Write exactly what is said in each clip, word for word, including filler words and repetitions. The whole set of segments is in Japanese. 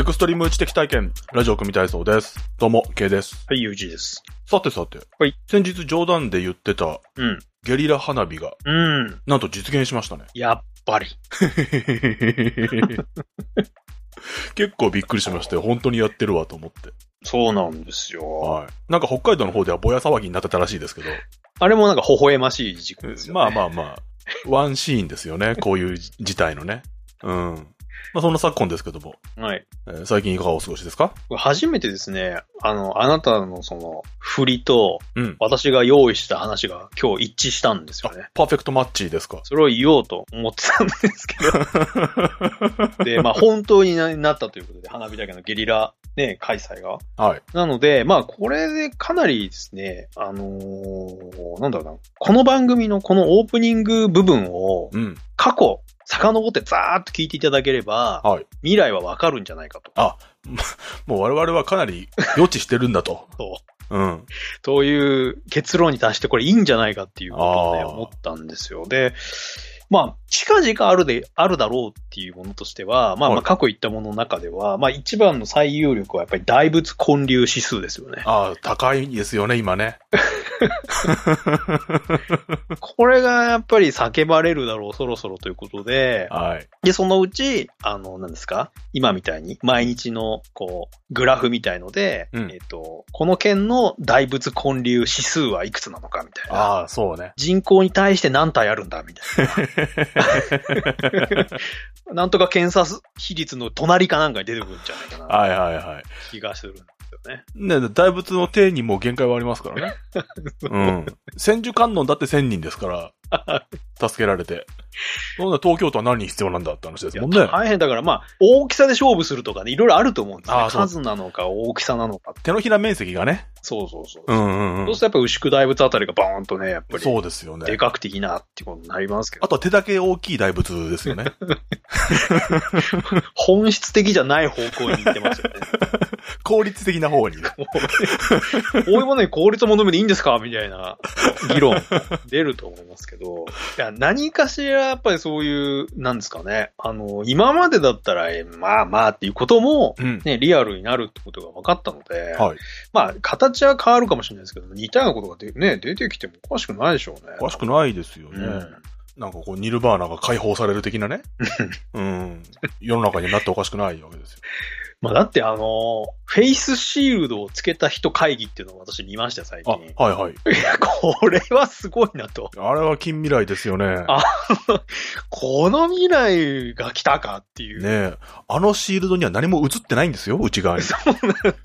エクストリーム知的体験、ラジオ組体操です。どうも、K です。 はい、ユージです。 さてさて。 はい。 先日冗談で言ってた、 うん。 ゲリラ花火が、 うん。 なんと実現しましたね。 やっぱり。 結構びっくりしましたよ。本当にやってるわと思って。 そうなんですよ。 はい。なんか北海道の方ではぼや騒ぎになってたらしいですけど。 あれもなんか微笑ましい事故ですよね。 まあまあまあ。ワンシーンですよね。こういう事態のね。うん。まあそんな昨今ですけども。 はい。 えー、最近いかがお過ごしですか？ 初めてですね、あの、あなたのその、振りと、 うん。 私が用意した話が今日一致したんですよね。 パーフェクトマッチですか？ それを言おうと思ってたんですけど。で、まあ本当になったということで、花火だけのゲリラ、ね、開催が。 はい。 なので、まあこれでかなりですね、あのー、なんだろうな、この番組のこのオープニング部分を、過去、遡ってザーッと聞いていただければ、はい、未来はわかるんじゃないかと。 あ、もう我々はかなり予知してるんだと。 そう。 うん。 という結論に達してこれいいんじゃないかっていうことをね、思ったんですよ。で、まあ、近々あるで、あるだろうっていうものとしては、まあまあ過去言ったものの中では、はい、まあ一番の最有力はやっぱり大仏建立指数ですよね。 ああ、高いですよね、今ね。 これがやっぱり叫ばれるだろう、そろそろということで、 はい。 で、そのうち、あの、何ですか？今みたいに、毎日の、こう、グラフみたいので、うん、えっと、この県の大仏建立指数はいくつなのかみたいな。 ああ、そうね。 人口に対して何体あるんだみたいな。なんとか検査比率の隣かなんかに出てくるんじゃないかな。 はいはいはい。 気がするんですよね。 ね、大仏の定にも限界はありますからね。うん。千手観音だって千人ですから。助けられて。そんな東京都は何人必要なんだって話ですもんね。 大変だから、まあ、大きさで勝負するとかね、いろいろあると思うんですね。数なのか大きさなのか。 手のひら面積がね。 そうそうそう。 うんうんうん。 そうするとやっぱ牛久大仏あたりがバーンとね、やっぱり。 そうですよね。 でかくていいなってことになりますけど。 あとは手だけ大きい大仏ですよね。 本質的じゃない方向に行ってますよね。 効率的な方にね。 こういうものに効率を求めていいんですかみたいな議論出ると思いますけど。いや、何かしらやっぱりそういう、なんですかね。あの、今までだったら、えまあまあっていうことも、ね、うん、リアルになるってことが分かったので、はい、まあ、形は変わるかもしれないですけど、似たようなことがで、ね、出てきてもおかしくないでしょうね。 おかしくないですよね。うん、なんかこう、ニルバーナが解放される的なね。うん。世の中になっておかしくないわけですよ。 まあだってあの、フェイスシールドをつけた人会議っていうのを私見ましたよ、最近。 あ、はいはい。いや、これはすごいなと。 あれは近未来ですよね。 あ、この未来が来たかっていう。 ねえ。あのシールドには何も映ってないんですよ、内側に。 そうなんだ。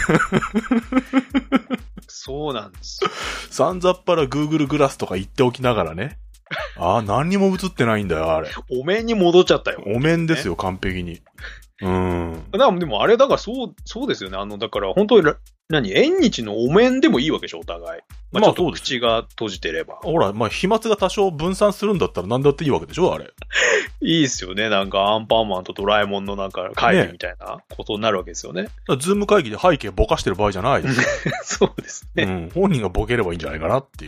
そうなんですよ。 さんざっぱら Google グラスとか言っておきながらね。ああ、何にも映ってないんだよ、あれ。 お面に戻っちゃったよ。 お面ですよ、ね、完璧に。うん。 だからでもあれだからそう、そうですよね。あの、だから本当に、何、縁日のお面でもいいわけでしょ、お互い。まあちょっと口が閉じてれば。 ほら、まあ飛沫が多少分散するんだったら何だっていいわけでしょ、あれ。 いいですよね。なんかアンパンマンとドラえもんのなんか会議みたいなことになるわけですよね。ね、 ズーム会議で背景ぼかしてる場合じゃないですよ。 そうですね。 うん。本人がボケればいいんじゃないかなっていう。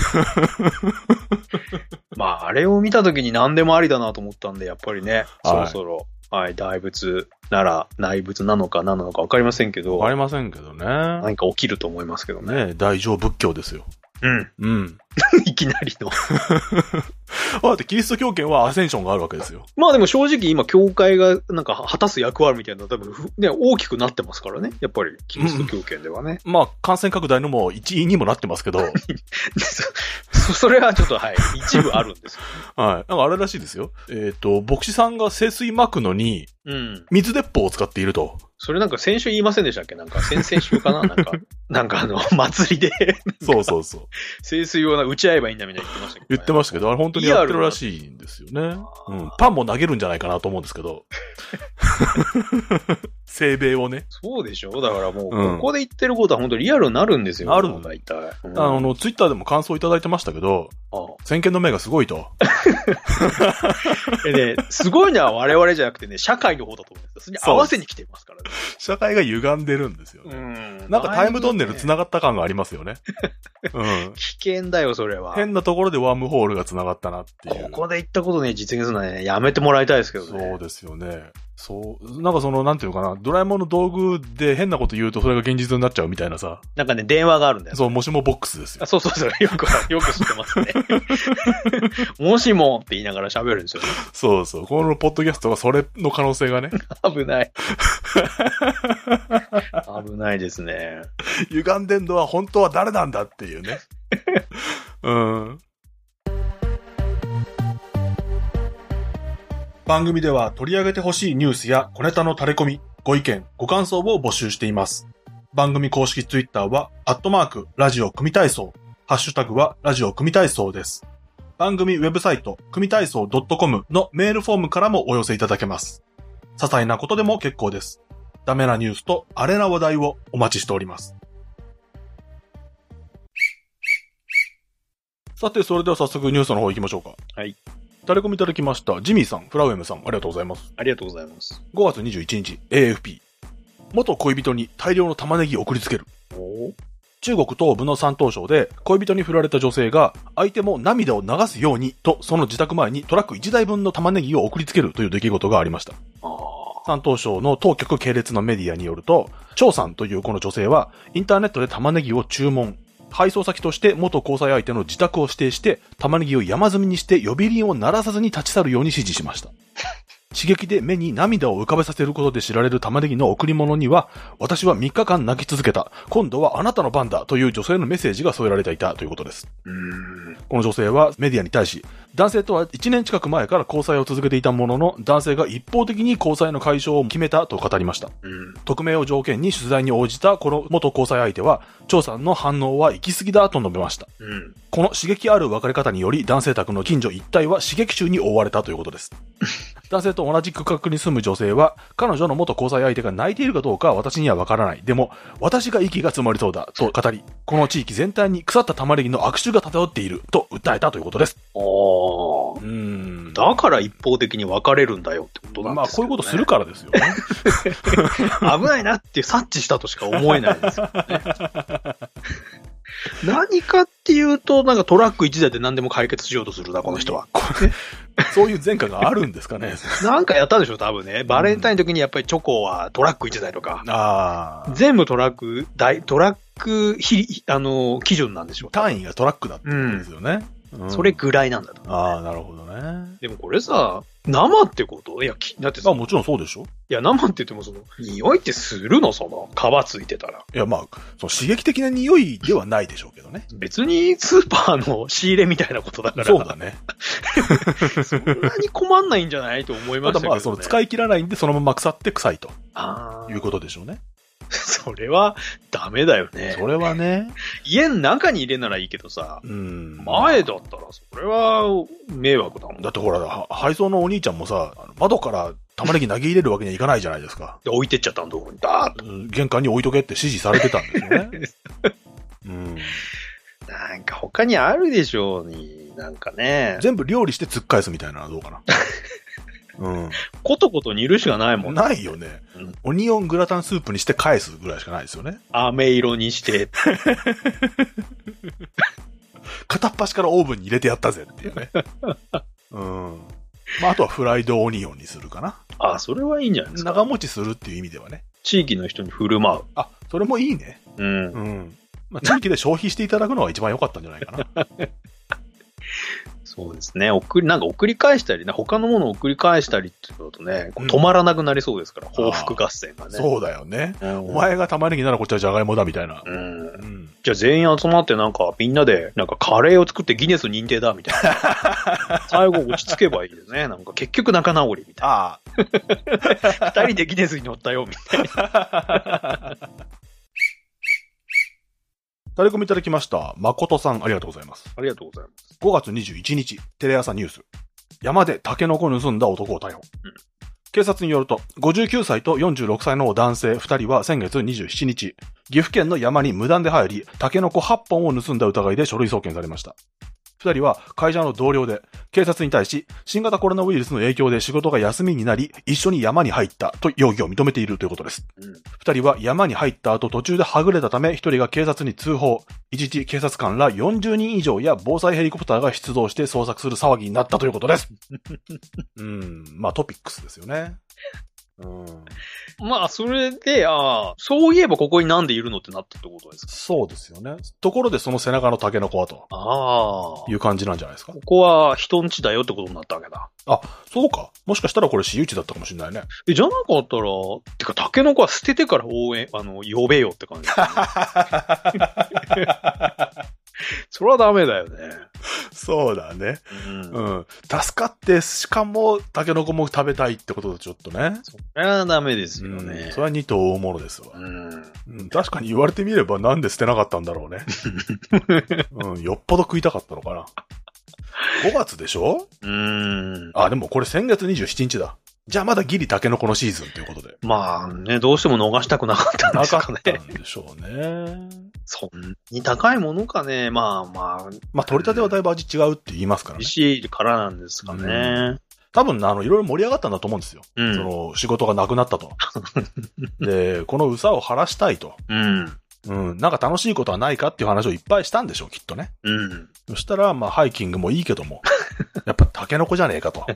まあ、あれを見たときに何でもありだなと思ったんで、やっぱりね、そろそろ。はい、大仏なら内仏なのか何なのか分かりませんけど。 分かりませんけどね。 何か起きると思いますけどね。 ね、大乗仏教ですよ。 うん。 うん。 いきなりの。 だってキリスト教圏はアセンションがあるわけですよ。 まあでも正直今教会がなんか果たす役割みたいな多分ね、大きくなってますからね。やっぱりキリスト教圏ではね。 うん、まあ感染拡大のも一因にもなってますけど。 そ, それはちょっとはい、一部あるんですよ、ね。 はい。なんかあれらしいですよ。えっ、ー、と、牧師さんが聖水撒くのに、うん。水鉄砲を使っていると。 それなんか先週言いませんでしたっけ？なんか先々週かななんか、なんかあの、祭りで。 そうそうそう。 聖水を打ち合えばいいんだみたいな言ってましたけど、ね。 言ってましたけど、あれ本当にやってるらしいんですよね。うん。パンも投げるんじゃないかなと思うんですけど。聖米をね。 そうでしょ？だからもう、ここで言ってることは本当にリアルになるんですよ。 ある。 大体。 うん、あの、ツイッターでも感想いただいてましたけど、ああ先見の目がすごいと。 でね、すごいのは我々じゃなくてね、社会の方だと思うんですよ。それに合わせに来てますからね。 社会が歪んでるんですよね。うん、なんかタイムトンネル繋がった感がありますよね。うん、 危険だよ、それは。 変なところでワームホールが繋がったなっていう。 ここで言ったことね、実現するのはね、やめてもらいたいですけどね。 そうですよね。 そう、なんかその、なんていうのかな、ドラえもんの道具で変なこと言うとそれが現実になっちゃうみたいなさ。 なんかね、電話があるんだよ。 そう、もしもボックスですよ。 あ、そうそうそう、よく、よく知ってますね。もしもって言いながら喋るんですよね。 そうそう、このポッドキャストがそれの可能性がね。 危ない。危ないですね。 歪んでんのは本当は誰なんだっていうね。うん。番組では取り上げてほしいニュースや小ネタの垂れ込み、ご意見、ご感想を募集しています。番組公式ツイッターは、アットマーク、ラジオ組体操。ハッシュタグは、ラジオ組体操です。番組ウェブサイト、組体操 .com のメールフォームからもお寄せいただけます。些細なことでも結構です。ダメなニュースとアレな話題をお待ちしております。さて、それでは早速ニュースの方行きましょうか。 はい。 タレコミいただきました。ジミーさん、フラウエムさん、ありがとうございます。 ありがとうございます。 ごがつにじゅういちにち、エーエフピー。元恋人に大量の玉ねぎを送りつける。中国東部の山東省で恋人に振られた女性が相手も涙を流すようにとその自宅前にトラックいちだいぶんの玉ねぎを送りつけるという出来事がありました。山東省の当局系列のメディアによると、張さんというこの女性はインターネットで玉ねぎを注文。配送先として元交際相手の自宅を指定して玉ねぎを山積みにして呼び鈴を鳴らさずに立ち去るように指示しました。刺激で目に涙を浮かべさせることで知られる玉ねぎの贈り物には、私はみっかかん泣き続けた。今度はあなたの番だという女性のメッセージが添えられていたということです。うーんこの女性はメディアに対し、男性とはいちねん近く前から交際を続けていたものの、男性が一方的に交際の解消を決めたと語りました。うん匿名を条件に取材に応じたこの元交際相手は、張さんの反応は行き過ぎだと述べました。うんこの刺激ある別れ方により男性宅の近所一帯は刺激中に覆われたということです。男性と同じ区画に住む女性は、彼女の元交際相手が泣いているかどうかは私にはわからない。でも、私が息が詰まりそうだと語り、この地域全体に腐った玉ねぎの悪臭が漂っていると訴えたということです。 ああ。うーん。だから一方的に別れるんだよってことなんですよね。 まあ、こういうことするからですよね。 危ないなって察知したとしか思えないですよね。何かっていうと、なんかトラック一台で何でも解決しようとするな、この人は。 これ、そういう前科があるんですかね。 なんかやったでしょ、多分ね。バレンタインの時にやっぱりチョコはトラック一台とか。ああ。全部トラック、大、トラック、ひ、あの、基準なんでしょう。 単位がトラックだってことですよね。 うん、それぐらいなんだと。 ああ、なるほどね。 でもこれさ、生ってこといや、だってさ。 あ、もちろんそうでしょいや、生って言ってもその、匂いってするのその、皮ついてたら。 いや、まあ、その刺激的な匂いではないでしょうけどね。 別にスーパーの仕入れみたいなことだから。 そうだね。 そんなに困んないんじゃないと思いましたけど、ね。 ただまあ、その使い切らないんでそのまま腐って臭いと。ああ。いうことでしょうね。 それはダメだよね。 それはね。 家の中に入れるならいいけどさ、うん、前だったらそれは迷惑だもん。 だってほら、配送のお兄ちゃんもさ、窓から玉ねぎ投げ入れるわけにはいかないじゃないですか。 で置いてっちゃったんだ、ここにダーッと。 玄関に置いとけって指示されてたんですよね。うん、 なんか他にあるでしょうに、なんかね。 全部料理して突っ返すみたいなのはどうかな。うん。 ことこと煮るしかないもんね。ないよね、うん。オニオングラタンスープにして返すぐらいしかないですよね。 飴色にして。 片っ端からオーブンに入れてやったぜっていうね。うん。まあ、あとはフライドオニオンにするかな。 あ、それはいいんじゃないですか。 長持ちするっていう意味ではね。 地域の人に振る舞う。 あ、それもいいね。うん。うん。まあ、地域で消費していただくのが一番良かったんじゃないかな。 そうですね。送り、なんか送り返したりね、他のものを送り返したりっていうとね、うん、止まらなくなりそうですから、報復合戦がね。 そうだよね、うん。お前が玉ねぎならこっちはジャガイモだみたいな。うんうん、じゃあ全員集まってなんかみんなでなんかカレーを作ってギネス認定だみたいな。最後落ち着けばいいですね。なんか結局仲直りみたいな。ああ。二人でギネスに乗ったよみたいな。 タレコミいただきました。誠さん、ありがとうございます。 ありがとうございます。 ごがつにじゅういちにち、テレ朝ニュース。山でタケノコ盗んだ男を逮捕。うん、警察によると、ごじゅうきゅうさいとよんじゅうろくさいの男性ふたりは先月にじゅうしちにち、岐阜県の山に無断で入り、タケノコはっぽんを盗んだ疑いで書類送検されました。ふたりは会社の同僚で、警察に対し、新型コロナウイルスの影響で仕事が休みになり、一緒に山に入ったと容疑を認めているということです。うん、ふたりは山に入った後途中ではぐれたため、ひとりが警察に通報。一時警察官らよんじゅうにん以上や防災ヘリコプターが出動して捜索する騒ぎになったということです。うん、まあトピックスですよね。 うん。 まあ、それで、ああ、そういえばここになんでいるのってなったってことですか？ そうですよね。ところでその背中のタケノコはと。 ああ。 いう感じなんじゃないですか。 ここは人んちだよってことになったわけだ。 あ、そうか。もしかしたらこれ私有地だったかもしれないね。 え、じゃなかったら、てかタケノコは捨ててから応援、あの、呼べよって感じ、ね。それはダメだよね。 そうだね。 うん。 うん。助かって、しかも、タケノコも食べたいってことでちょっとね。 それはダメですよね。 うん、それは二頭大物ですわ、 うんうん。確かに言われてみればなんで捨てなかったんだろうね。うん。よっぽど食いたかったのかな。ごがつでしょ？ うーん。 あ、でもこれ先月にじゅうしちにちだ。じゃあまだギリタケノコのシーズンということで。 まあね、どうしても逃したくなかったんですかね。 なかったんでしょうね。 そんに高いものかね。まあまあ。 まあ取り立てはだいぶ味違うって言いますからね。 美味しいからなんですかね。うん、 多分あの、いろいろ盛り上がったんだと思うんですよ。 うん、 その、仕事がなくなったと。で、このうさを晴らしたいと。 うん。 うん。なんか楽しいことはないかっていう話をいっぱいしたんでしょう、きっとね。 うん。 そしたら、まあ、ハイキングもいいけども。やっぱタケノコじゃねえかと。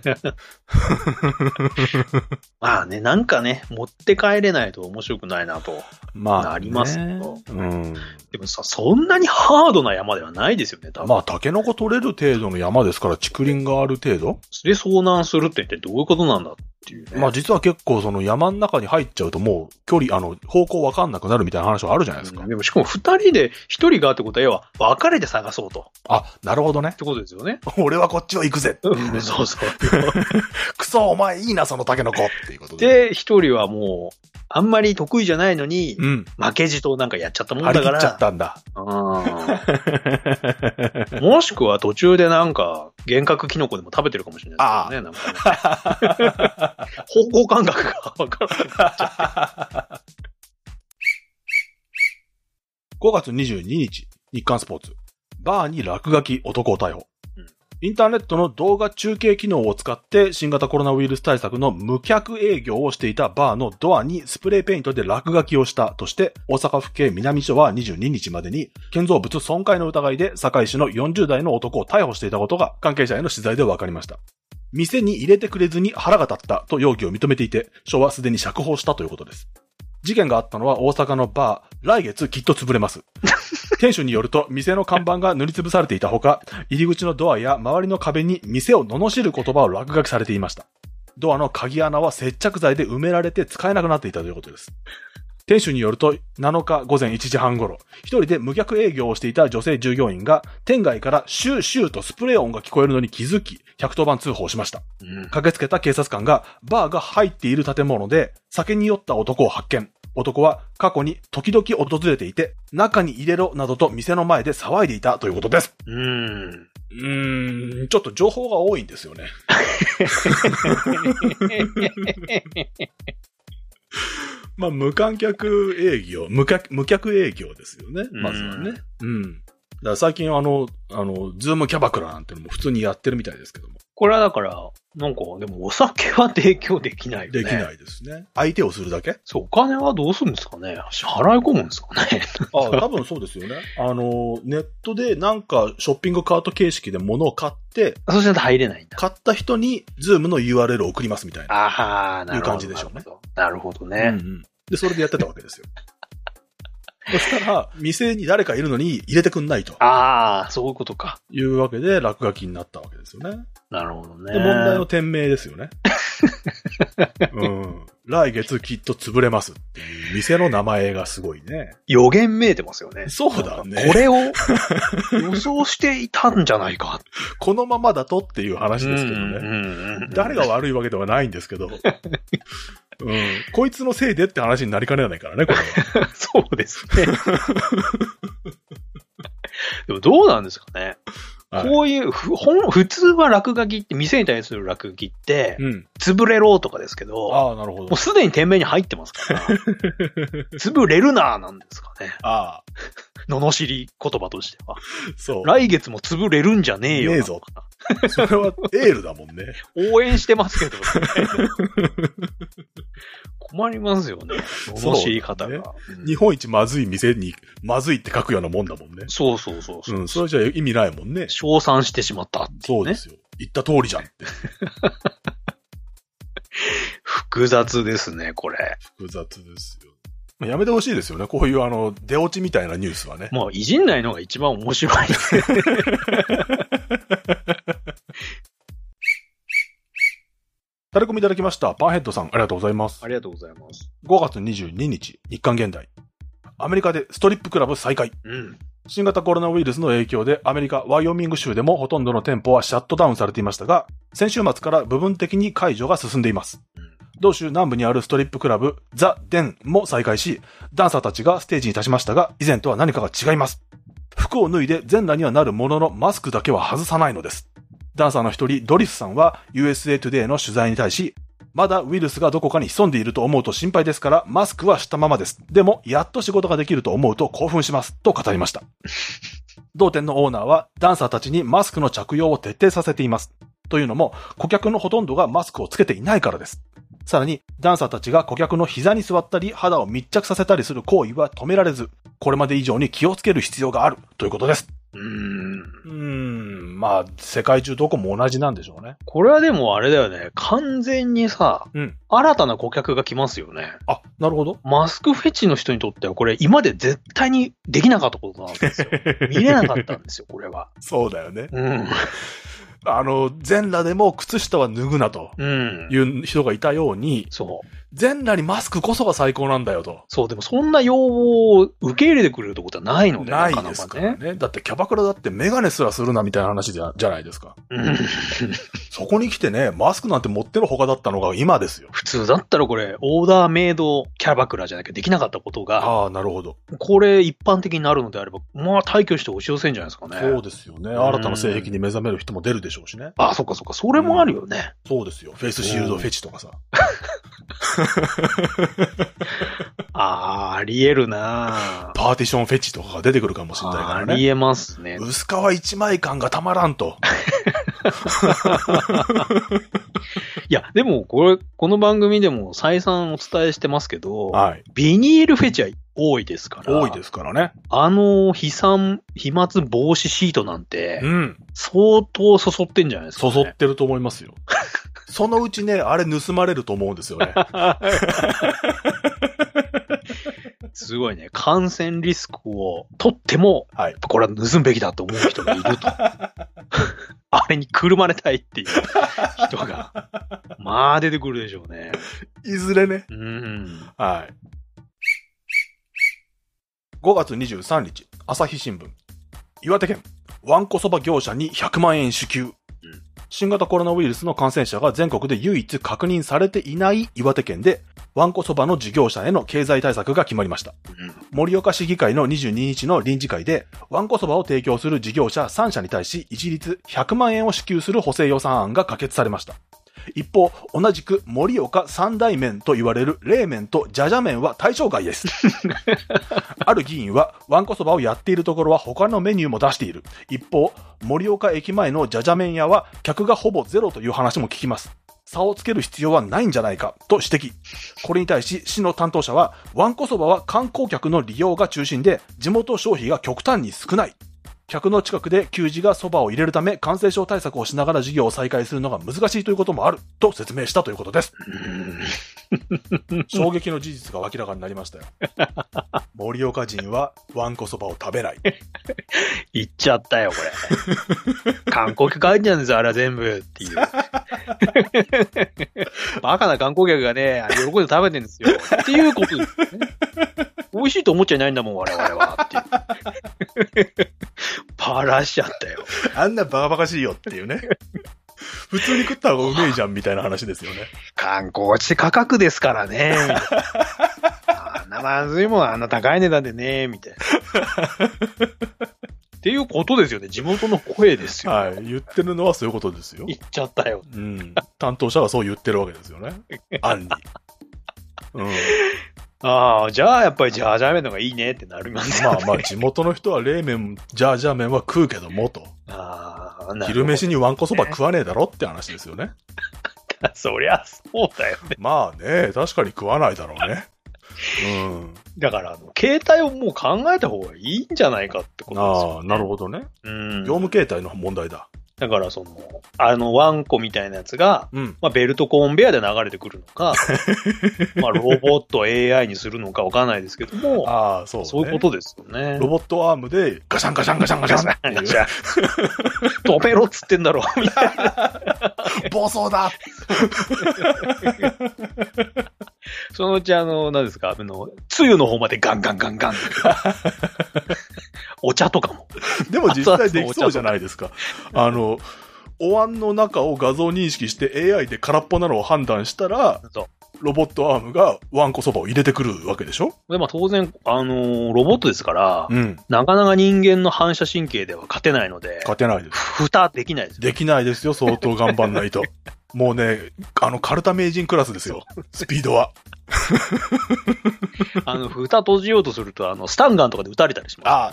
まあね、なんかね、持って帰れないと面白くないなと。 まあ、 なりますけど。 うん。 でもさ、そんなにハードな山ではないですよね、多分。 まあ、タケノコ取れる程度の山ですから、竹林がある程度で、遭難するって一体どういうことなんだっていうね。 まあ、実は結構その山の中に入っちゃうともう、距離、あの、方向わかんなくなるみたいな話はあるじゃないですか。 うん、でもしかも二人で、一人がってことは、要は、別れて探そうと。 あ、なるほどね。 ってことですよね。 俺はこっちを行くぜっていうね。 そうそう。 クソ、お前いいな、そのタケノコっていうことで。 で、一人はもう、あんまり得意じゃないのに、うん、負けじとなんかやっちゃったもんだから。 張り切っちゃったんだ。 うん。もしくは途中でなんか、幻覚キノコでも食べてるかもしれないですよね。なんかね方向感覚がわからなくなっちゃって。 ごがつにじゅうににち、日刊スポーツ。バーに落書き男を逮捕。インターネットの動画中継機能を使って新型コロナウイルス対策の無客営業をしていたバーのドアにスプレーペイントで落書きをしたとして大阪府警南署はにじゅうににちまでに建造物損壊の疑いで堺市のよんじゅうだいの男を逮捕していたことが関係者への取材で分かりました。店に入れてくれずに腹が立ったと容疑を認めていて署はすでに釈放したということです。事件があったのは大阪のバー、来月きっと潰れます。店主によると、店の看板が塗りつぶされていたほか、入り口のドアや周りの壁に店を罵る言葉を落書きされていました。ドアの鍵穴は接着剤で埋められて使えなくなっていたということです。店主によると、なのかごぜんいちじはん頃、一人で無客営業をしていた女性従業員が、店外からシューシューとスプレー音が聞こえるのに気づき、ひゃくとおばん通報しました。うん、駆けつけた警察官が、バーが入っている建物で、酒に酔った男を発見。男は過去に時々訪れていて、中に入れろなどと店の前で騒いでいたということです。 うーん。 うーん、ちょっと情報が多いんですよね。まあ、無観客営業、無客、無客営業ですよね。まずはね。うん。だから最近あの、あの、ズームキャバクラなんてのも普通にやってるみたいですけども。 これはだから、なんか、でもお酒は提供できないよね。 できないですね。相手をするだけ？ そう、お金はどうするんですかね？払い込むんですかね？ ああ、多分そうですよね。あの、ネットでなんかショッピングカート形式で物を買って、 そうしないと入れないんだ。 買った人にズームの ユーアールエル を送りますみたいな。 ああ、なるほど。 いう感じでしょうね。 なるほどね。 うんうん。で、それでやってたわけですよ。そしたら、店に誰かいるのに入れてくんないと。 ああ、そういうことか。 いうわけで、落書きになったわけですよね。 なるほどね。 で、問題の店名ですよね。うん。来月きっと潰れますっていう店の名前がすごいね。 予言めいてますよね。 そうだね。 これを予想していたんじゃないか。 このままだとっていう話ですけどね。誰が悪いわけではないんですけど。うん。こいつのせいでって話になりかねないからね、これは。 そうですね。でもどうなんですかね。はい、こういうふ、普通は落書きって、店に対する落書きって、うん、潰れろとかですけど、 ああ、なるほど。 もうすでに店名に入ってますから、潰れるなーなんですかね。 ああ。 罵り言葉としては。 そう。 来月も潰れるんじゃねえよ。 ねえぞ。それはエールだもんね。 応援してますけどね。困りますよね。罵り方が、ねうん。日本一まずい店にまずいって書くようなもんだもんね。 そうそうそうそう。 うん、それじゃ意味ないもんね。 称賛してしまったって、ね。 そうですよ。言った通りじゃんって。 複複雑ですね、これ。 複雑ですよ。まあ、やめてほしいですよね。こういうあの、出落ちみたいなニュースはね。 もういじんないのが一番面白い。 タレコミいただきました。パンヘッドさん、ありがとうございます。 ありがとうございます。 ごがつにじゅうににち、日刊現代。アメリカでストリップクラブ再開。 うん。 新型コロナウイルスの影響でアメリカ・ワイオミング州でもほとんどの店舗はシャットダウンされていましたが、先週末から部分的に解除が進んでいます。同州南部にあるストリップクラブ、ザ・デンも再開し、ダンサーたちがステージに立ちましたが、以前とは何かが違います。服を脱いで全裸にはなるもののマスクだけは外さないのです。ダンサーの一人、ドリスさんは ユーエスエー トゥデイの取材に対し、まだウイルスがどこかに潜んでいると思うと心配ですから、マスクはしたままです。でも、やっと仕事ができると思うと興奮します。と語りました。同店のオーナーは、ダンサーたちにマスクの着用を徹底させています。というのも、顧客のほとんどがマスクをつけていないからです。さらに、ダンサーたちが顧客の膝に座ったり、肌を密着させたりする行為は止められず、これまで以上に気をつける必要があるということです。 うーん。 うーん、まあ、世界中どこも同じなんでしょうね。 これはでもあれだよね。完全にさ、 うん。 新たな顧客が来ますよね。 あ、なるほど。 マスクフェチの人にとってはこれ今まで絶対にできなかったことなんですよ。見れなかったんですよ、これは。 そうだよね。 うん。 あの、全裸でも靴下は脱ぐなという人がいたように、 うん、そう。 全裸にマスクこそが最高なんだよと。 そう、でもそんな要望を受け入れてくれるってことはないので、 ないですからね。なかなかね。だってキャバクラだってメガネすらするなみたいな話じゃ、じゃないですか。うん、そこに来てね、マスクなんて持ってるほかだったのが今ですよ。 普通だったらこれ、オーダーメイドキャバクラじゃなきゃできなかったことが、 ああ、なるほど。 これ一般的になるのであれば、まあ退去して押し寄せんじゃないですかね。 そうですよね。新たな性癖に目覚める人も出るでしょうしね。 ああ、そっかそっか。それもあるよね。 うん、そうですよ。フェイスシールドフェチとかさ。 ああ、ありえるなパーティションフェチとかが出てくるかもしれないからね。 ありえますね。 薄皮一枚感がたまらんと。 いや、でも、これ、この番組でも再三お伝えしてますけど、 はい。 ビニールフェチは多いですから。 多いですからね。 あの、飛散、飛沫防止シートなんて、 うん。 相当そそってんじゃないですか、ね。 そそってると思いますよ。そのうちね、あれ盗まれると思うんですよね。 すごいね。感染リスクを取っても、はい、これは盗むべきだと思う人がいると。あれにくるまれたいっていう人が、まあ出てくるでしょうね。 いずれね。 うん。 はい。ごがつにじゅうさんにち、朝日新聞。岩手県、わんこそば業者にひゃくまんえん支給。うん、新型コロナウイルスの感染者が全国で唯一確認されていない岩手県で、わんこそばの事業者への経済対策が決まりました。うん、盛岡市議会のにじゅうににちの臨時会で、わんこそばを提供する事業者さんしゃに対し一律ひゃくまんえんを支給する補正予算案が可決されました。一方、同じく盛岡三大麺と言われる冷麺とじゃじゃ麺は対象外です。ある議員は、わんこそばをやっているところは他のメニューも出している。一方、盛岡駅前のじゃじゃ麺屋は客がほぼゼロという話も聞きます。差をつける必要はないんじゃないかと指摘。これに対し市の担当者は、わんこそばは観光客の利用が中心で地元消費が極端に少ない。客の近くで給仕がそばを入れるため感染症対策をしながら事業を再開するのが難しいということもあると説明したということです。衝撃の事実が明らかになりましたよ。盛岡人はわんこそばを食べない。 言っちゃったよこれ。観光客入ってんですよあれは全部っていう。バカな観光客がね喜んで食べてるんですよっていうことですね。美味しいと思っちゃいないんだもん我々はっていう。パラしちゃったよ。 あんなバカバカしいよっていうね。普通に食った方がうめえじゃんみたいな話ですよね。 観光地価格ですからね。あんなまずいもんあんな高い値段でねみたいな。っていうことですよね。地元の声ですよ。 はい。言ってるのはそういうことですよ。 言っちゃったよ。 うん。担当者はそう言ってるわけですよね。案に。うん。 ああ、じゃあやっぱりジャージャー麺の方がいいねってなりますよね。 まあまあ地元の人は冷麺、ジャージャー麺は食うけどもと。ああ、なるほど。昼飯にわんこそば食わねえだろって話ですよね。 そりゃそうだよね。 まあね、確かに食わないだろうね。うん。 だから、あの、携帯をもう考えた方がいいんじゃないかってことですよね。 ああ、なるほどね。 うん。 業務形態の問題だ。 だからその、あのワンコみたいなやつが、 うん。 まあベルトコンベヤで流れてくるのか、まあロボット エーアイ にするのかわかんないですけども、 ああ、そう、ね。 そういうことですよね。 ロボットアームでガシャンガシャンガシャンガシャンっていう。 止めろっつってんだろ、みたいな。 暴走だそのうちあの、何ですか、あの、つゆの方までガンガンガンガン。お茶とかも。 でも実際できそうじゃないですか。あの、お椀の中を画像認識して エーアイ で空っぽなのを判断したら、ロボットアームがワンコそばを入れてくるわけでしょ？ で、まあ当然、あのー、ロボットですから、 うん、 なかなか人間の反射神経では勝てないので、 勝てないです。 蓋できないですよ。 できないですよ、相当頑張んないと。もうね、あの、カルタ名人クラスですよ、スピードは。 あの、蓋閉じようとすると、あの、スタンガンとかで撃たれたりします、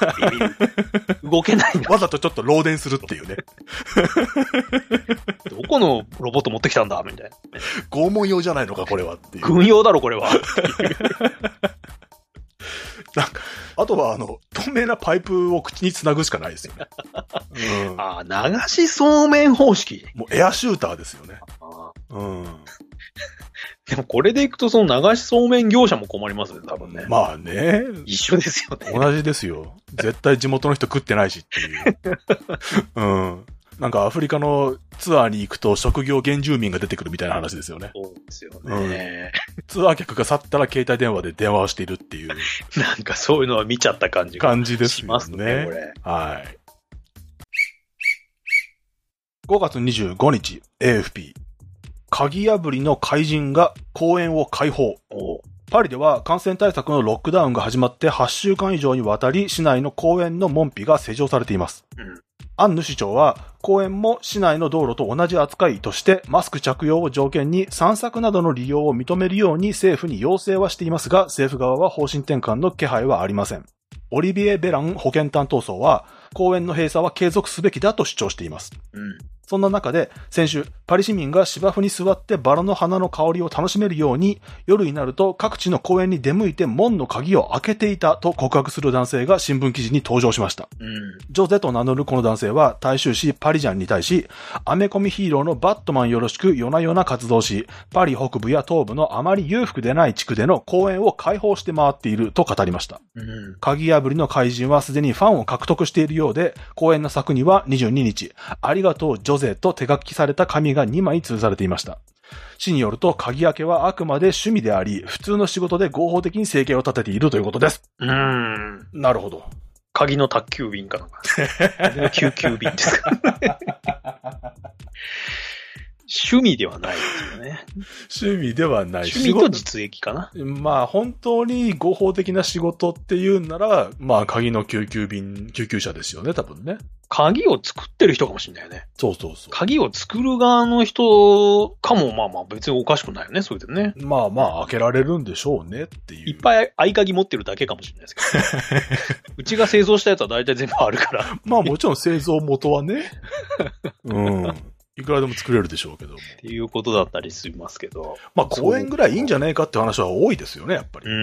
ね。ああ。ビビる。動けないんだ。 わざとちょっと漏電するっていうね。 どこのロボット持ってきたんだみたいな。 拷問用じゃないのか、これはっていう。 軍用だろ、これは。 なんか、あとは、あの、透明なパイプを口につなぐしかないですよね。 うん、ああ、流しそうめん方式。 もうエアシューターですよね。 あうん。 でもこれでいくとその流しそうめん業者も困りますね、多分ね。 まあね。 一緒ですよね。 同じですよ。絶対地元の人食ってないしっていう。うん。なんかアフリカのツアーに行くと職業原住民が出てくるみたいな話ですよね。 そうですよね、 うん。ツアー客が去ったら携帯電話で電話をしているっていう。 なんかそういうのは見ちゃった感じが感じですよね。 しますね、これ。 はい。ごがつにじゅうごにち、エーエフピー。鍵破りの怪人が公園を開放。パリでは感染対策のロックダウンが始まってはちしゅうかん以上にわたり市内の公園の門扉が施錠されています。うん、アンヌ市長は公園も市内の道路と同じ扱いとしてマスク着用を条件に散策などの利用を認めるように政府に要請はしていますが、政府側は方針転換の気配はありません。オリビエ・ベラン保健担当相は公園の閉鎖は継続すべきだと主張しています。うん、そんな中で先週パリ市民が芝生に座ってバラの花の香りを楽しめるように夜になると各地の公園に出向いて門の鍵を開けていたと告白する男性が新聞記事に登場しました。うん、ジョゼと名乗るこの男性は大衆紙パリジャンに対しアメコミヒーローのバットマンよろしく夜な夜な活動しパリ北部や東部のあまり裕福でない地区での公園を開放して回っていると語りました。うん、鍵破りの怪人はすでにファンを獲得しているようで公園の柵にはにじゅうににちありがとうジョゼと手書きされた紙がにまい吊されていました。市によると鍵開けはあくまで趣味であり普通の仕事で合法的に生計を立てているということです。うーん。なるほど。 鍵の宅急便かなんか。鍵の救急便ですか。趣味ではないですよね。 趣味ではない。 趣味と実益かな。 まあ本当に合法的な仕事っていうんなら、まあ鍵の救急便、救急車ですよね、多分ね。 鍵を作ってる人かもしれないよね。 そうそうそう。 鍵を作る側の人かもまあまあ別におかしくないよね、それでね。 まあまあ開けられるんでしょうねっていう。 いっぱい合鍵持ってるだけかもしれないですけど。うちが製造したやつは大体全部あるから。 まあもちろん製造元はね。うん。いくらでも作れるでしょうけども。 っていうことだったりしますけど。 まあ公園ぐらいいいんじゃないかって話は多いですよね、やっぱり。 うん。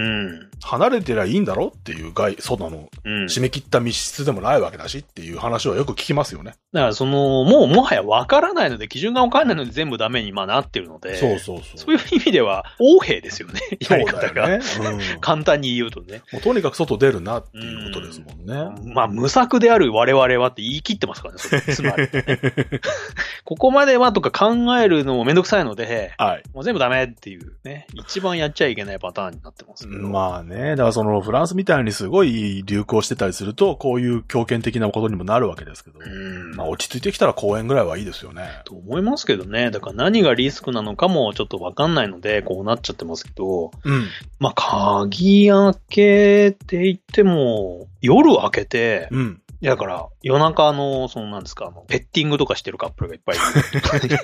離れてりゃいいんだろっていう外、その、の、うん、締め切った密室でもないわけだしっていう話はよく聞きますよね。 だからその、もうもはや分からないので、基準が分からないので全部ダメにまあなってるので。 そうそうそう。 そういう意味では、横柄ですよね。やり方が。 ね。 うん、簡単に言うとね。 もうとにかく外出るなっていうことですもんね。 うん、まあ、無策である我々はって言い切ってますからね、それつまり、ね。ここまではとか考えるのもめんどくさいので、はい、もう全部ダメっていうね、一番やっちゃいけないパターンになってますけど。 まあね、だからそのフランスみたいにすごい流行してたりすると、こういう強権的なことにもなるわけですけど、うんまあ落ち着いてきたら公園ぐらいはいいですよね。 と思いますけどね、だから何がリスクなのかもちょっとわかんないので、こうなっちゃってますけど、うん、まあ鍵開けって言っても、夜開けて、うんだから、夜中の、そのなんですか、あの、ペッティングとかしてるカップルがいっぱいいる。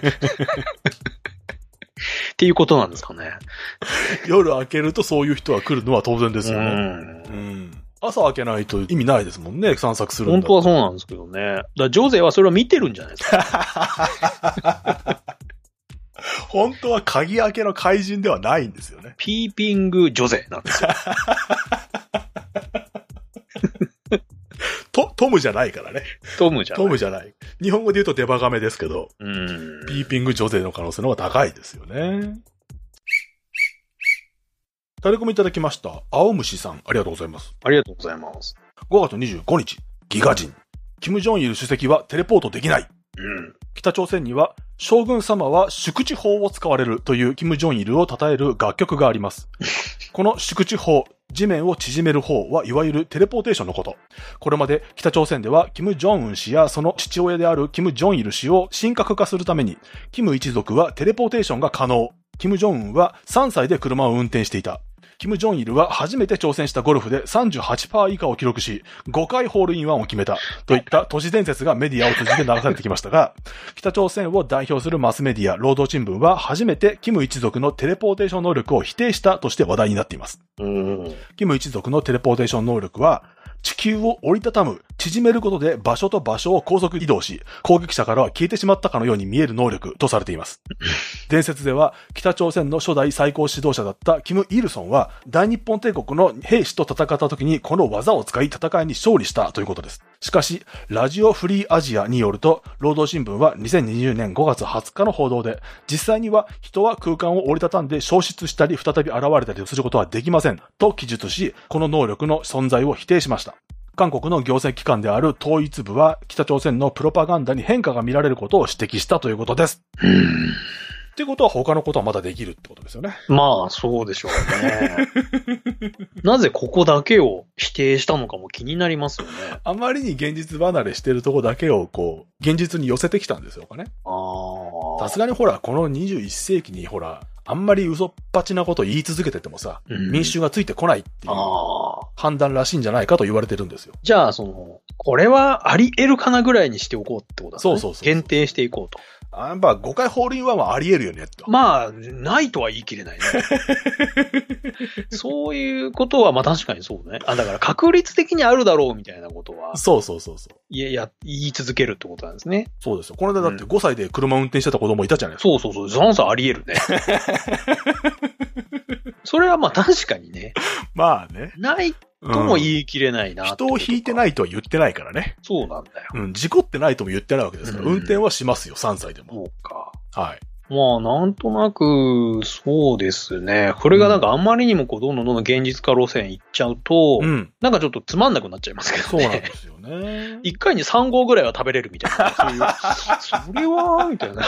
っていうことなんですかね。 夜開けるとそういう人は来るのは当然ですよね。うんうん、朝開けないと意味ないですもんね、散策するんだ。 本当はそうなんですけどね。だからジョゼはそれを見てるんじゃないですか。 本当は鍵開けの怪人ではないんですよね。 ピーピングジョゼなんですよ。 と、とムじゃないからね。 トムじゃない。 トムじゃない。日本語で言うとデバガメですけど、 うん。 ピーピング女性の可能性の方が高いですよね。タレコミいただきました。青虫さん、ありがとうございます。 ありがとうございます。 ごがつにじゅうごにち、ギガ人。キム・ジョンイル主席はテレポートできない。 うん。 北朝鮮には、将軍様は宿地法を使われるというキム・ジョンイルを称える楽曲があります。この宿地法、地面を縮める方はいわゆるテレポーテーションのこと。これまで北朝鮮ではキム・ジョンウン氏やその父親であるキム・ジョンイル氏を神格化するために、キム一族はテレポーテーションが可能。キム・ジョンウンはさんさいで車を運転していた。キム・ジョンイルは初めて挑戦したゴルフで さんじゅうはちパーセント 以下を記録し、ごかいホールインワンを決めたといった都市伝説がメディアを通じて流されてきましたが、北朝鮮を代表するマスメディア、労働新聞は初めてキム一族のテレポーテーション能力を否定したとして話題になっています。 うん、 キム一族のテレポーテーション能力は、地球を折りたたむ、縮めることで場所と場所を高速移動し、攻撃者からは消えてしまったかのように見える能力とされています。伝説では、北朝鮮の初代最高指導者だったキム・イルソンは、大日本帝国の兵士と戦った時にこの技を使い戦いに勝利したということです。しかし、ラジオフリーアジアによると、労働新聞はにせんにじゅうねんごがつはつかの報道で、実際には人は空間を折りたたんで消失したり再び現れたりすることはできませんと記述し、この能力の存在を否定しました。韓国の行政機関である統一部は北朝鮮のプロパガンダに変化が見られることを指摘したということです。ってことは他のことはまだできるってことですよね。 まあそうでしょうね。なぜここだけを否定したのかも気になりますよね。 あまりに現実離れしてるとこだけをこう現実に寄せてきたんですよかね。 ああ。 さすがにほらこのにじゅういっせいきにほらあんまり嘘っぱちなことを言い続けててもさ、うん、民衆がついてこないっていう判断らしいんじゃないかと言われてるんですよ。 じゃあそのこれはあり得るかなぐらいにしておこうってことだね。 そうそうそうそう。 限定していこうと。 あやっぱごかいホールインワンはあり得るよねと。 まあないとは言い切れないね。そういうことはまあ確かにそうね。あだから確率的にあるだろうみたいなことは。 そうそうそうそう。 いやいや言い続けるってことなんですね。 そうですよ。この間だってごさいで車運転してた子供いたじゃないですか。 うん、そうそうそう。さんさいあり得るね。それはまあ確かにね。 まあね。 ないとも言い切れないな、うん。 人を引いてないとは言ってないからね。 そうなんだよ。 うん。事故ってないとも言ってないわけですから、うん、運転はしますよ、さんさいでも。 そうか。 はい。 まあ、なんとなく、そうですね。これがなんかあんまりにもこう、どんどんどんどん現実化路線行っちゃうと、うん、なんかちょっとつまんなくなっちゃいますけどね。 そうなんですよね。 一回にさんごうぐらいは食べれるみたいな。そういう、それは、みたいな。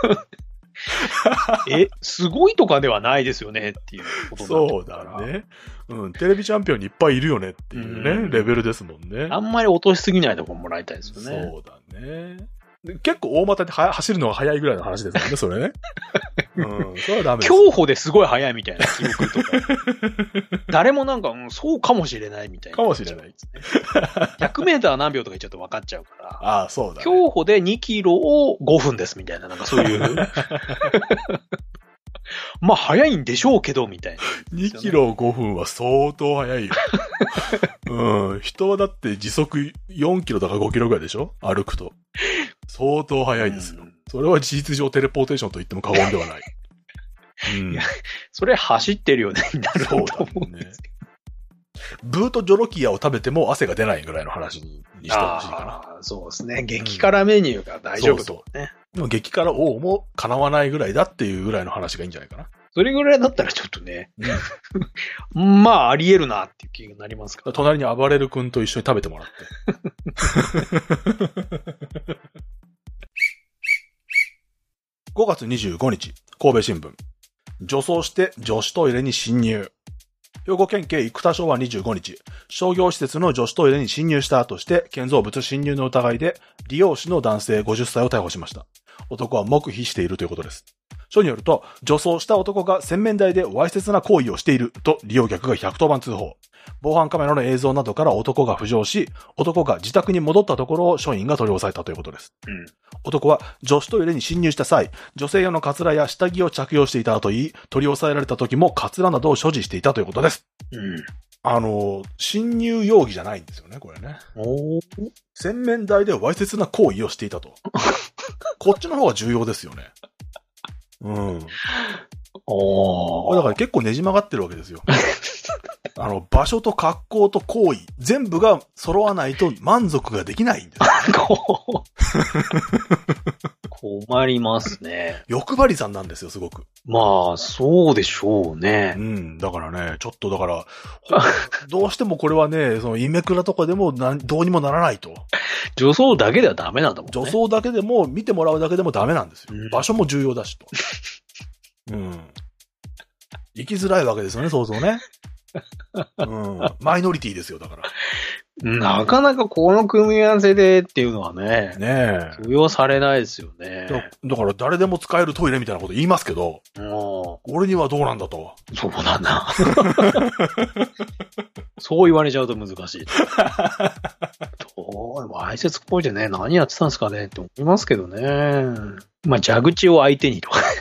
え、すごいとかではないですよねっていうことになってるから。 そうだね。うん。テレビチャンピオンにいっぱいいるよねっていうね、うん、レベルですもんね。 あんまり落としすぎないとこもらいたいですよね。 そうだね。結構大股で走るのが早いぐらいの話ですよね、それね。うん。それはダメです。 競歩ですごい速いみたいな記憶とか。誰もなんか、うん、そうかもしれないみたいな。 かもしれないですね。 ひゃくメーター何秒とか言っちゃうと分かっちゃうから。 ああ、そうだ、ね。 競歩でにキロをごふんですみたいな、なんかそういう。まあ、早いんでしょうけど、みたいな、ね。 にキロごふんは相当早いよ。うん。人はだって時速よんキロだかごキロぐらいでしょ？歩くと。相当早いですよ。それは事実上テレポーテーションと言っても過言ではない。 うん、いや、それ走ってるよね、になると思うんですけど。 ブートジョロキアを食べても汗が出ないぐらいの話にしてほしいかな。 ああ、そうですね。激辛メニューが大丈夫と、ね。そうそう。 でも激辛王も叶わないぐらいだっていうぐらいの話がいいんじゃないかな。 それぐらいだったらちょっとね。まあ、あり得るなっていう気になりますから。 隣に暴れる君と一緒に食べてもらって。ごがつにじゅうごにち、神戸新聞。女装して女子トイレに侵入。兵庫県警生田署はにじゅうごにち、商業施設の女子トイレに侵入したとして、建造物侵入の疑いで、理容師の男性ごじゅっさいを逮捕しました。男は黙秘しているということです。署によると、女装した男が洗面台でわいせつな行為をしていると利用客がひゃくとおばん通報。防犯カメラの映像などから男が浮上し、男が自宅に戻ったところを署員が取り押さえたということです。うん、男は女子トイレに侵入した際、女性用のカツラや下着を着用していたといい、取り押さえられた時もカツラなどを所持していたということです。うん、あの、侵入容疑じゃないんですよね、これね。お洗面台でわいせつな行為をしていたと。こっちの方が重要ですよね。うん。おだから結構ねじ曲がってるわけですよ。 あの、場所と格好と行為、全部が揃わないと満足ができないんです。 困りますね。 欲張りさんなんですよ、すごく。 まあ、そうでしょうね。 うん。だからね、ちょっとだから、どうしてもこれはね、その、イメクラとかでもなんどうにもならないと。 女装だけではダメなんだもんね。 女装だけでも、見てもらうだけでもダメなんですよ。うん、場所も重要だしと。うん。生きづらいわけですよね、そうそうね。うん。マイノリティですよ、だから。 なかなかこの組み合わせでっていうのはね。 ねえ。許容されないですよね。 だ, だから誰でも使えるトイレみたいなこと言いますけど。うん。俺にはどうなんだと。 そうなんだ。そう言われちゃうと難しい。どう、わいせつ行為でね、何やってたんですかねって思いますけどね。まあ、蛇口を相手にとか。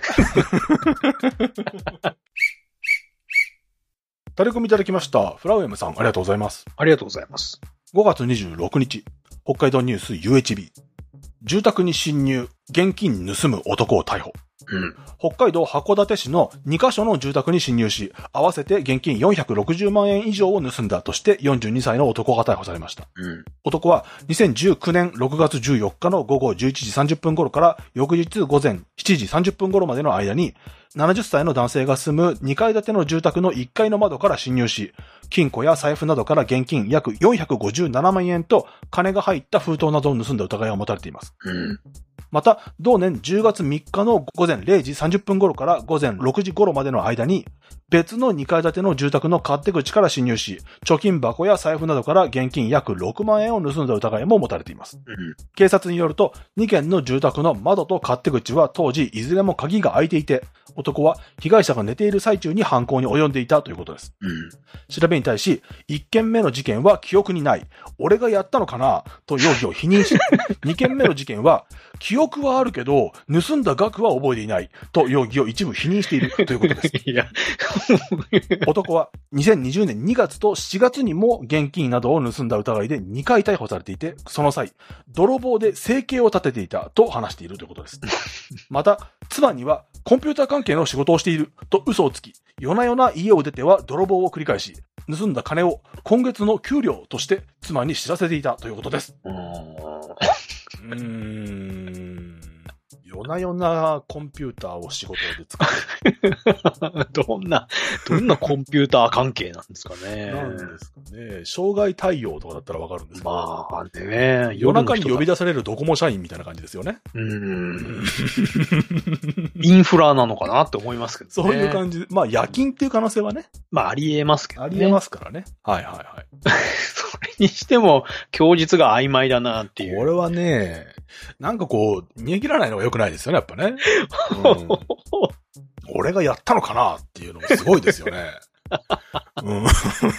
タレコミいただきました。フラウエムさん、ありがとうございます。 ありがとうございます。 ごがつにじゅうろくにち、北海道ニュース ユーエイチビー。住宅に侵入、現金盗む男を逮捕。うん、北海道函館市のにカ所の住宅に侵入し、合わせて現金よんひゃくろくじゅうまんえん以上を盗んだとしてよんじゅうにさいの男が逮捕されました。うん、男はにせんじゅうきゅうねんろくがつじゅうよっかのごごじゅういちじさんじゅっぷん頃から翌日午前しちじさんじゅっぷん頃までの間に、ななじゅっさいの男性が住むにかい建ての住宅のいっかいの窓から侵入し、金庫や財布などから現金約よんひゃくごじゅうななまんえんと金が入った封筒などを盗んだ疑いが持たれています。うんまた、同年じゅうがつみっかの午前れいじさんじゅっぷん頃から午前ろくじ頃までの間に、別のにかい建ての住宅の勝手口から侵入し、貯金箱や財布などから現金約ろくまんえんを盗んだ疑いも持たれています。うん、警察によると、にけんの住宅の窓と勝手口は当時いずれも鍵が開いていて、男は被害者が寝ている最中に犯行に及んでいたということです。うん、調べに対し、いっけんめの事件は記憶にない。俺がやったのかなと容疑を否認し、にけんめの事件は、記憶はあるけど、盗んだ額は覚えていないと容疑を一部否認しているということです。いや男はにせんにじゅうねんにがつとしがつにも現金などを盗んだ疑いでにかい逮捕されていて、その際、泥棒で生計を立てていたと話しているということです。また、妻にはコンピューター関係の仕事をしていると嘘をつき、夜な夜な家を出ては泥棒を繰り返し、盗んだ金を今月の給料として妻に知らせていたということです。うーん夜な夜なコンピューターを仕事で使う。 どんな、どんなコンピューター関係なんですかね。 なんですかね。障害対応とかだったらわかるんですけど。 まあね。 夜中に呼び出されるドコモ社員みたいな感じですよね。うーん。 インフラなのかなって思いますけどね。 そういう感じで。まあ夜勤っていう可能性はね。 まあありえますけどね。 ありえますからね。はいはいはい。 それにしても、供述が曖昧だなっていう。 これはね、なんかこう、逃げ切らないのが良くないですよね、やっぱね。うん、俺がやったのかなっていうのもすごいですよね。うん、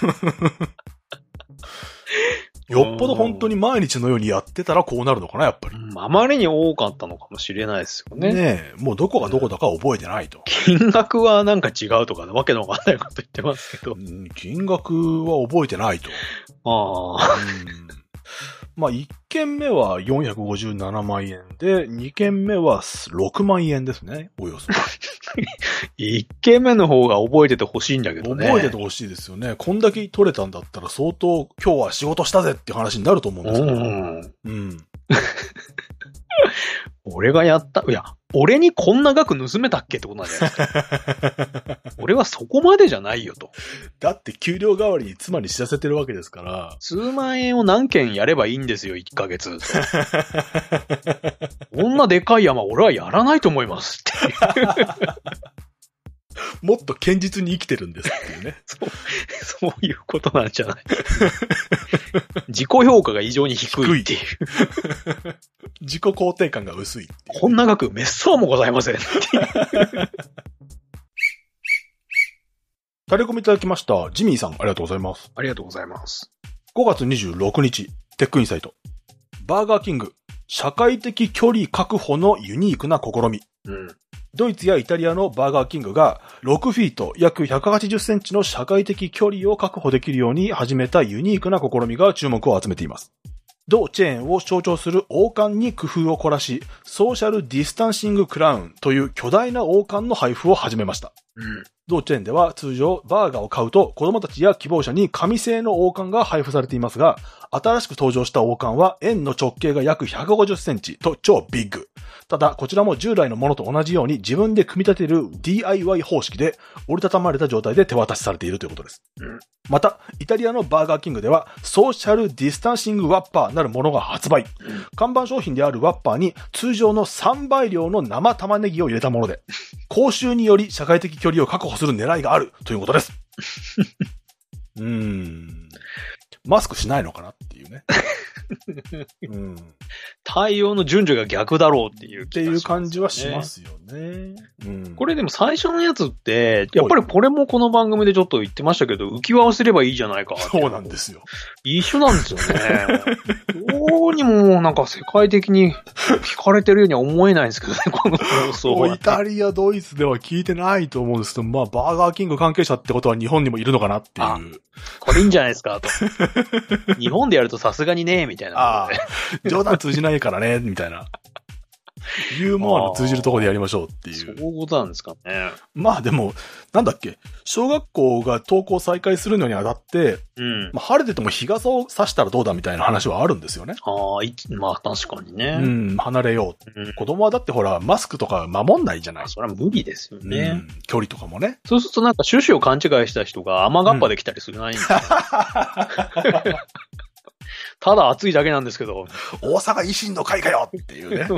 よっぽど本当に毎日のようにやってたらこうなるのかな、やっぱり。 うん、あまりに多かったのかもしれないですよね。 ねえ、もうどこがどこだか覚えてないと。 金額はなんか違うとかね、わけのわかんないこと言ってますけど。うん、 金額は覚えてないと。ああ。うんまあ、いっけんめはよんひゃくごじゅうななまんえんで、にけんめはろくまんえんですね、およそ。 いっけんめの方が覚えててほしいんだけどね。 覚えててほしいですよね。こんだけ取れたんだったら相当今日は仕事したぜっていう話になると思うんですけど。うん。うん、 俺がやった。いや、俺にこんな額盗めたっけってことなんじゃないですか。俺はそこまでじゃないよと。 だって給料代わりに妻に知らせてるわけですから。 数万円を何件やればいいんですよ、いっかげつ。こんなでかい山俺はやらないと思いますって。 もっと堅実に生きてるんですっていうね。 そう、そういうことなんじゃない。自己評価が異常に低いっていう。 自己肯定感が薄いっていう、 ね。こんな額めっそうもございませんっていう。 タレコミいただきました。ジミーさん、ありがとうございます。 ありがとうございます。 ごがつにじゅうろくにち、テックインサイト。バーガーキング、社会的距離確保のユニークな試み。うん、ドイツやイタリアのバーガーキングがろくフィート約ひゃくはちじゅっセンチの社会的距離を確保できるように始めたユニークな試みが注目を集めています。同チェーンを象徴する王冠に工夫を凝らし、ソーシャルディスタンシングクラウンという巨大な王冠の配布を始めました。 うん。 同チェーンでは通常バーガーを買うと子供たちや希望者に紙製の王冠が配布されていますが、新しく登場した王冠は円の直径が約ひゃくごじゅっセンチと超ビッグ。ただ、こちらも従来のものと同じように自分で組み立てる ディーアイワイ 方式で折りたたまれた状態で手渡しされているということです。 うん、 また、イタリアのバーガーキングではソーシャルディスタンシングワッパーなるものが発売。うん、看板商品であるワッパーに通常のさんばい量の生玉ねぎを入れたもので、口臭により社会的距離を確保する狙いがあるということです。うーん。マスクしないのかなっていうね。うん、 対応の順序が逆だろうっていう気がしますね。っていう感じはしますよね。うん、 これでも最初のやつって、やっぱりこれもこの番組でちょっと言ってましたけど、浮き輪をすればいいじゃないか。 そうなんですよ。 一緒なんですよね。どうにもなんか世界的に聞かれてるようには思えないんですけどね、この放送は、ね。 イタリア、ドイツでは聞いてないと思うんですけど、まあ、バーガーキング関係者ってことは日本にもいるのかなっていう。あ、 これいいんじゃないですか、と。日本でやるとさすがにね、みたいな。 ああ、冗談通じないからね、みたいな。ユーモアの通じるところでやりましょうっていう。 そういうことなんですかね。 まあでも、なんだっけ、小学校が登校再開するのにあたって、うん、まあ、晴れてても日傘を差したらどうだみたいな話はあるんですよね。 ああ、いまあ確かにね。 うん、離れよう、うん。子供はだってほら、マスクとか守んないじゃない。 それは無理ですよね、うん。 距離とかもね。 そうするとなんか趣旨を勘違いした人が雨がっぱできたりするないんですよ、うんただ暑いだけなんですけど。 大阪維新の会かよっていうね。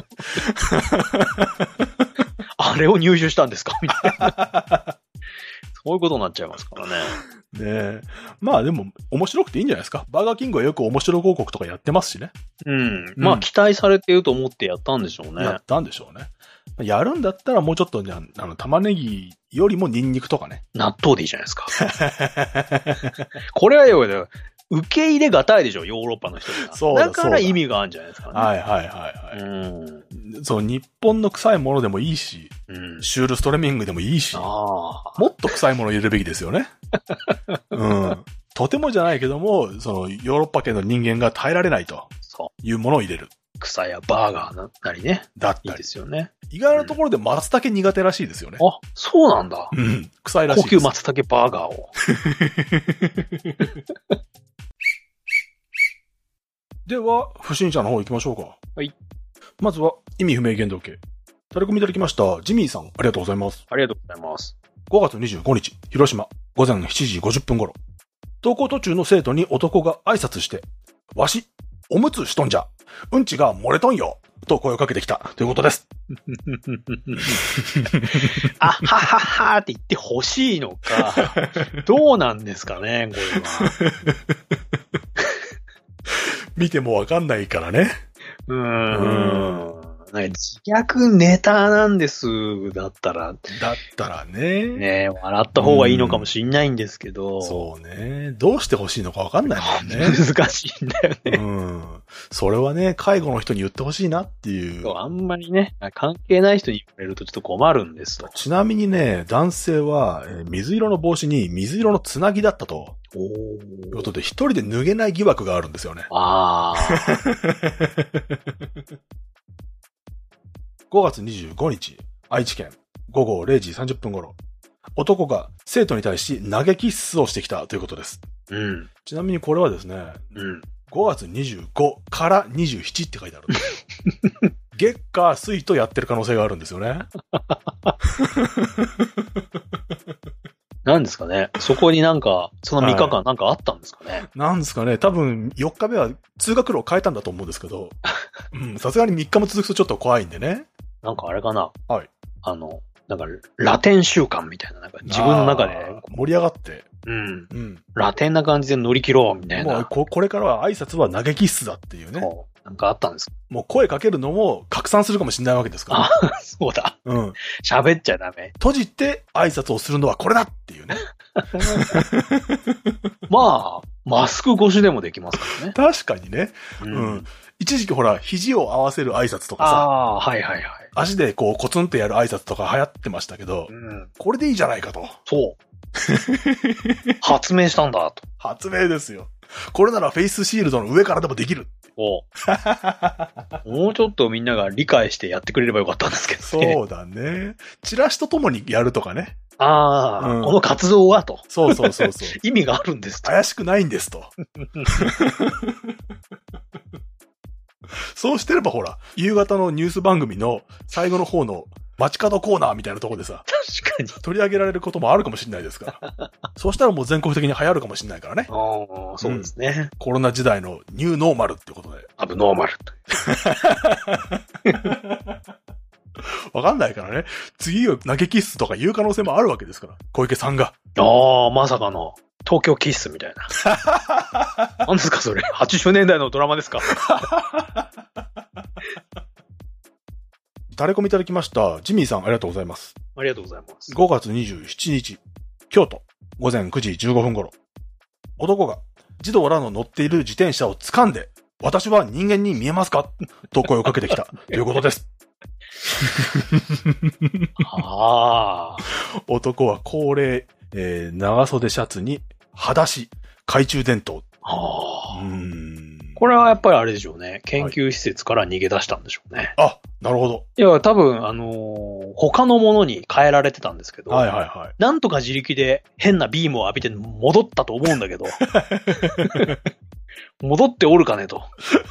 あれを入手したんですかみたいな。そういうことになっちゃいますからね。 ねえ。まあでも、面白くていいんじゃないですか。バーガーキングはよく面白広告とかやってますしね。 うん。まあ、期待されていると思ってやったんでしょうね。 やったんでしょうね。やるんだったらもうちょっと、あの、玉ねぎよりもニンニクとかね。 納豆でいいじゃないですか。これはよ、受け入れがたいでしょ、ヨーロッパの人が。そうだ。だから意味があるんじゃないですかね。 はいはいはいはい。うん、そう、日本の臭いものでもいいし、うん、シュールストレミングでもいいし、あもっと臭いものを入れるべきですよね。うん。とてもじゃないけども、そのヨーロッパ圏の人間が耐えられないというものを入れる。 草やバーガーなりね。 だったり。 いいですよね。 意外なところで松茸苦手らしいですよね。 うん、あ、そうなんだ。 うん。臭いらしいです。 高級松茸バーガーを。 では、不審者の方行きましょうか。 はい。 まずは、意味不明言動系。タレコミいただきました。ジミーさん、ありがとうございます。 ありがとうございます。 ごがつにじゅうごにち、広島、ごぜんしちじごじゅっぷん頃。登校途中の生徒に男が挨拶して、わし、おむつしとんじゃ。うんちが漏れとんよ。と声をかけてきた。ということです。 あはははって言ってほしいのか。どうなんですかね、これは。 見てもわかんないからね。 うーん。なんか自虐ネタなんです。だったら。 だったらね。 ねえ、笑った方がいいのかもしんないんですけど。 うそうね。どうしてほしいのかわかんないもんね。 難しいんだよね。 うん。それはね、介護の人に言ってほしいなっていう。 そう、あんまりね、関係ない人に言われるとちょっと困るんですと。 ちなみにね、男性は、えー、水色の帽子に水色のつなぎだったと。おー。ということで、一人で脱げない疑惑があるんですよね。 ああ。 ごがつにじゅうごにち、愛知県、ごごれいじさんじゅっぷん頃、男が生徒に対し投げキッスをしてきたということです。 うん。 ちなみにこれはですね、うん、ごがつにじゅうごからにじゅうしちって書いてある。月火水とやってる可能性があるんですよね。 なんですかね。そこになんか、そのみっかかんなんかあったんですかね。はい、 なんですかね。多分よっかめは通学路を変えたんだと思うんですけど、さすがにみっかも続くとちょっと怖いんでね。 なんかあれかな。 はい。 あの、なんかラテン習慣みたいな、なんか自分の中で盛り上がって、 うん、うん、ラテンな感じで乗り切ろうみたいな。 もう こ, これからは挨拶は投げキッスだっていうね。 なんかあったんですか。 もう声かけるのも拡散するかもしれないわけですから。 あ、そうだ。 うん。 喋っちゃダメ。 閉じて挨拶をするのはこれだっていうね。 まあ、マスク越しでもできますからね。 確かにね。うん。うん、一時期ほら、肘を合わせる挨拶とかさ。 ああ、はいはいはい。 足でこうコツンとやる挨拶とか流行ってましたけど、うん、これでいいじゃないかと。 そう。発明したんだと。 発明ですよ。これならフェイスシールドの上からでもできる。 おもうちょっとみんなが理解してやってくれればよかったんですけどね。 そうだね。チラシとともにやるとかね。 ああ、 うん、 この活動はと。 そうそうそうそう。 意味があるんですと。 怪しくないんですと。そうしてればほら、夕方のニュース番組の最後の方の街角コーナーみたいなところでさ、 確かに取り上げられることもあるかもしれないですから。そうしたらもう全国的に流行るかもしれないからね。 ああ、そうですね、うん。 コロナ時代のニューノーマルってことで。 アブノーマルと。 わかんないからね。次を投げキッスとか言う可能性もあるわけですから。小池さんが。 ああ、まさかの。東京キッスみたいな。何ですかそれ。はちじゅうねんだいのドラマですか。 タレコミいただきました。ジミーさんありがとうございます。 ありがとうございます。 ごがつにじゅうしちにち、京都、ごぜんくじじゅうごふん頃。男が児童らの乗っている自転車を掴んで、私は人間に見えますかと声をかけてきたということです。 ああ。 男は高齢、えー、長袖シャツに裸足、懐中電灯。 はあ。 うーん。 これはやっぱりあれでしょうね。研究施設から逃げ出したんでしょうね。 はい、あ、なるほど。 いや、多分、あのー、他のものに変えられてたんですけど。 はいはいはい。 なんとか自力で変なビームを浴びて戻ったと思うんだけど。戻っておるかねと。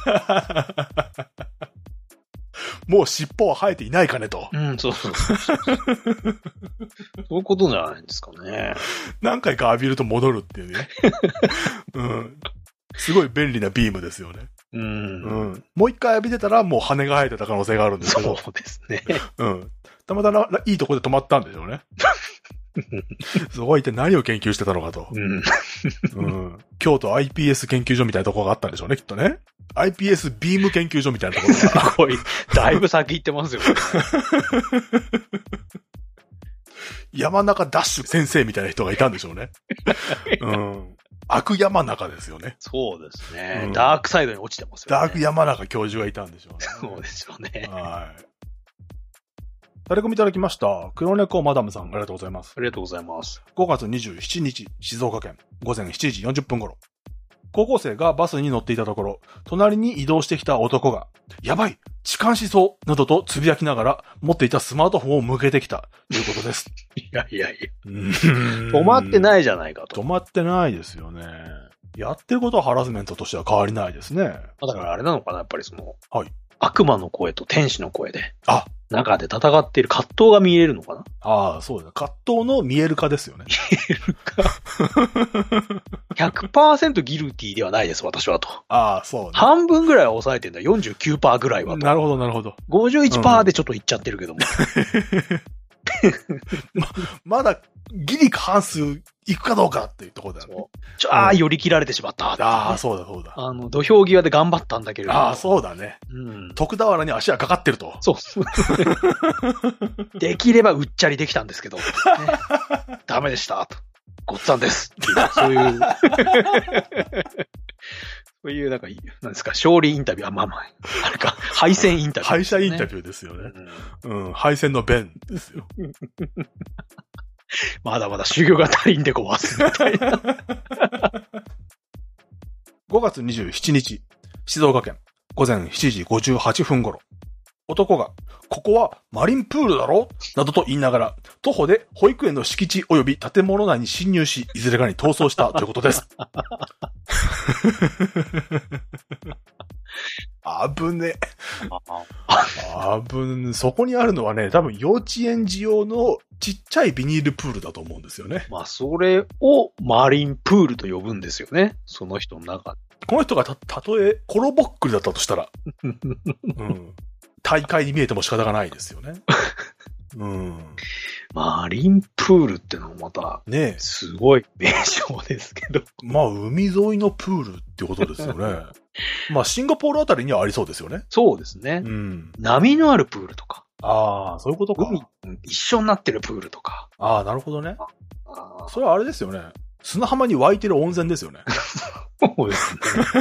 もう尻尾は生えていないかねと。 うん、そうそうそう。そういうことじゃないですかね。 何回か浴びると戻るっていうね。うん。すごい便利なビームですよね。 うん。 うん。もう一回浴びてたらもう羽が生えてた可能性があるんですけど。 そうですね。 うん。たまたまいいとこで止まったんでしょうね。そこは一体何を研究してたのかと。うん。うん。京都 アイピーエス 研究所みたいなところがあったんでしょうね、きっとね。アイピーエス ビーム研究所みたいなところが。 すごい。だいぶ先行ってますよね。 山中ダッシュ先生みたいな人がいたんでしょうね。うん。悪山中ですよね。 そうですね、うん。ダークサイドに落ちてますよね。 ダーク山中教授がいたんでしょうね。 そうですよね。 はい。タレコミいただきました。黒猫マダムさん、ありがとうございます。 ありがとうございます。 ごがつにじゅうしちにち、静岡県、ごぜんしちじよんじゅっぷん頃。高校生がバスに乗っていたところ、隣に移動してきた男が、やばい痴漢しそうなどとつぶやきながら、持っていたスマートフォンを向けてきた、ということです。 いやいやいや。止まってないじゃないかと。 止まってないですよね。やってることはハラスメントとしては変わりないですね。 だからあれなのかな、やっぱりその、 はい。 悪魔の声と天使の声で。 あ、 中で戦っている葛藤が見えるのかな。 ああ、そうだね。葛藤の見える化ですよね。 見える化。ひゃくパーセント ギルティではないです、私はと。 ああ、そうね。 半分ぐらいは抑えてんだ。よんじゅうきゅうパーセント ぐらいはと。 なるほど、なるほど。 ごじゅういちパーセント でちょっといっちゃってるけども。 ま, まだギリ過半数いくかどうかっていうところだよね。 ちょああ、寄り切られてしまった、ね。 ああ、そうだそうだ。 あの、土俵際で頑張ったんだけれども。 ああ、そうだね。うん。徳田原に足がかかってると。 そう。できればうっちゃりできたんですけど。ね、ダメでした。と。ごっつぁんです。そういう。そういう、なんか、なんですか、勝利インタビュー、あ、まあまあ、あれか、敗戦インタビュー、 ね。敗者インタビューですよね。うん、うん、敗戦の弁ですよ。 まだまだ修行が足りんでこわす、みたいな。 ごがつにじゅうしちにち、静岡県、ごぜんしちじごじゅうはっぷん頃。男が、ここはマリンプールだろなどと言いながら、徒歩で保育園の敷地及び建物内に侵入し、いずれかに逃走したということです。あぶね。あぶね。そこにあるのはね、多分幼稚園児用のちっちゃいビニールプールだと思うんですよね。 まあ、それをマリンプールと呼ぶんですよね。その人の中で。 この人がた、たとえコロボックルだったとしたら、うん、大会に見えても仕方がないですよね。うん、 マリンプールってのもまた、ね、すごい名称ですけど。 まあ、海沿いのプールってことですよね。まあ、シンガポールあたりにはありそうですよね。 そうですね。うん、波のあるプールとか。 ああ、そういうことか。 海、一緒になってるプールとか。 ああ、なるほどね。あそれはあれですよね。砂浜に湧いてる温泉ですよね。 そうですね。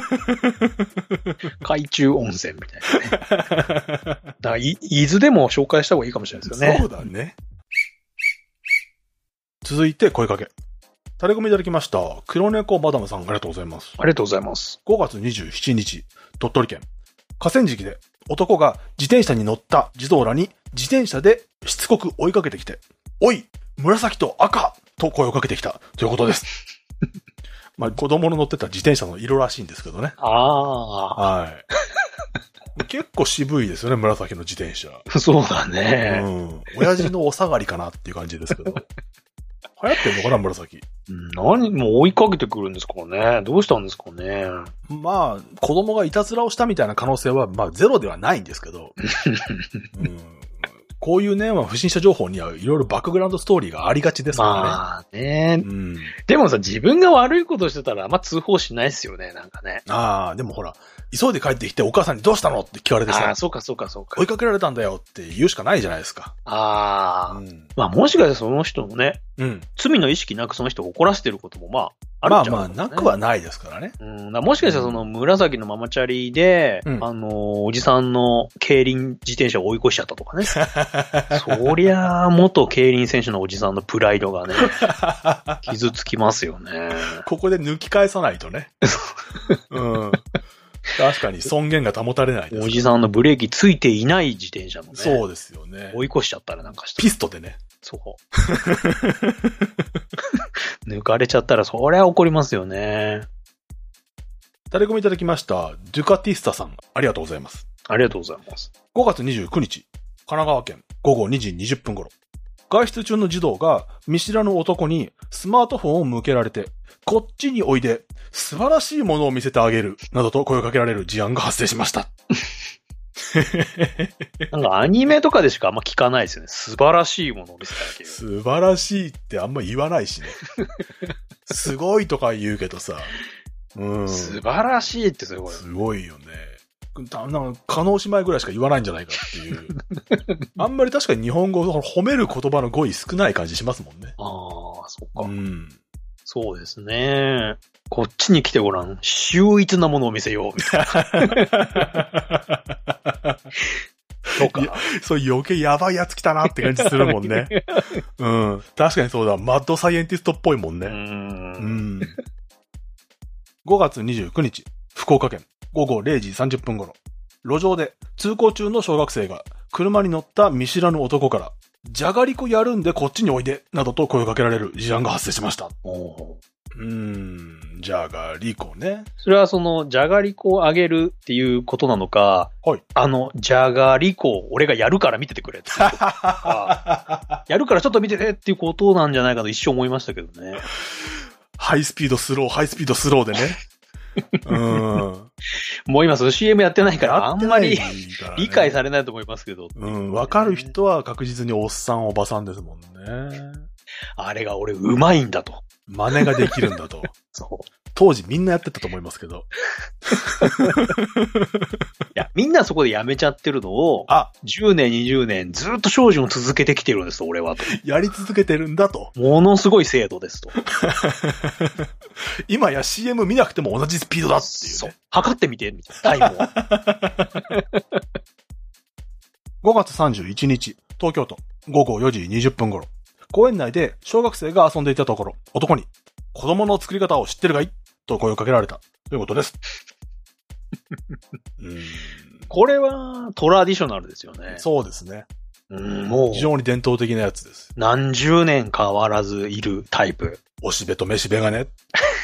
海中温泉みたいなね。だからい、伊豆でも紹介した方がいいかもしれないですよね。 そうだね。続いて声かけ。タレコミいただきました。黒猫マダムさん、ありがとうございます。 ありがとうございます。 ごがつにじゅうしちにち、鳥取県。河川敷で男が自転車に乗った児童らに自転車でしつこく追いかけてきて、おい紫と赤と声をかけてきたということです。まあ、子供の乗ってた自転車の色らしいんですけどね。 ああ。 はい。結構渋いですよね、紫の自転車。 そうだね。 うん。親父のお下がりかなっていう感じですけど。流行ってんのかな、紫。 何も追いかけてくるんですかね。どうしたんですかね。 まあ、子供がいたずらをしたみたいな可能性は、まあ、ゼロではないんですけど。うん、こういうね、まあ、不審者情報にはいろいろバックグラウンドストーリーがありがちですからね。 まあね、 うん。 でもさ、自分が悪いことしてたらあんま通報しないですよね、なんかね。 ああ、でもほら、急いで帰ってきてお母さんにどうしたのって聞かれてさ。 ああ、そうかそうかそうか。 追いかけられたんだよって言うしかないじゃないですか。 ああ、 うん、 まあもしかしたらその人もね、 うん、 罪の意識なくその人を怒らせてることもまあ、あるんじゃないですか、ね。 まあまあ、なくはないですからね。 うん、もしかしたらその紫のママチャリで、うん、あのー、おじさんの競輪自転車を追い越しちゃったとかね。そりゃあ、元競輪選手のおじさんのプライドがね、傷つきますよね。 ここで抜き返さないとね。うん。確かに尊厳が保たれないです。 おじさんのブレーキついていない自転車のね。 そうですよね。 追い越しちゃったらなんかした。 ピストでね。 そう。抜かれちゃったらそりゃ怒りますよね。 タレコミいただきました。デュカティスタさん、ありがとうございます。 ありがとうございます。 ごがつにじゅうくにち、神奈川県ごごにじにじゅっぷん頃。外出中の児童が見知らぬ男にスマートフォンを向けられて、こっちにおいで、素晴らしいものを見せてあげる、などと声をかけられる事案が発生しました。 なんかアニメとかでしかあんま聞かないですよね。素晴らしいものを見せてあげる。 素晴らしいってあんま言わないしね。すごいとか言うけどさ。うん、 素晴らしいってすごい。 すごいよね。なんか、可能姉妹ぐらいしか言わないんじゃないかっていう。あんまり確かに日本語を褒める言葉の語彙少ない感じしますもんね。 ああ、そっか。 うん。 そうですね。こっちに来てごらん。秀逸なものを見せよう。みたいな。そうか。 そう余計やばいやつ来たなって感じするもんね。うん。確かにそうだ。マッドサイエンティストっぽいもんね。うん。うん。ごがつにじゅうくにち、福岡県ごごれいじさんじゅっぷん頃、路上で通行中の小学生が車に乗った見知らぬ男から、じゃがりこやるんでこっちにおいで、などと声をかけられる事案が発生しました。おうーん、じゃがりこね。 それはその、じゃがりこをあげるっていうことなのか、はい。あの、じゃがりこを俺がやるから見ててくれってやるからちょっと見ててっていうことなんじゃないかと一瞬思いましたけどね。 ハイスピードスロー、ハイスピードスローでね。うん。 もう今その シーエム やってないからあんまり理解されないと思いますけど。 うん。わかる人は確実におっさんおばさんですもんね。 あれが俺うまいんだと。 真似ができるんだと。そう。当時みんなやってたと思いますけど。 いや、みんなそこでやめちゃってるのを、あ、じゅうねん、にじゅうねんずっと精進を続けてきてるんです、俺はと。 やり続けてるんだと。 ものすごい精度ですと。 今や シーエム 見なくても同じスピードだっていうね。そう。 測ってみて、みたいなタイムを。 ごがつさんじゅういちにち、東京都ごごよじにじゅっぷん頃。公園内で小学生が遊んでいたところ、男に、子供の作り方を知ってるかいと声をかけられたということです。 うーんこれはトラディショナルですよね。 そうですね。 うんもう非常に伝統的なやつです。 何十年変わらずいるタイプ。 おしべとめしべがね。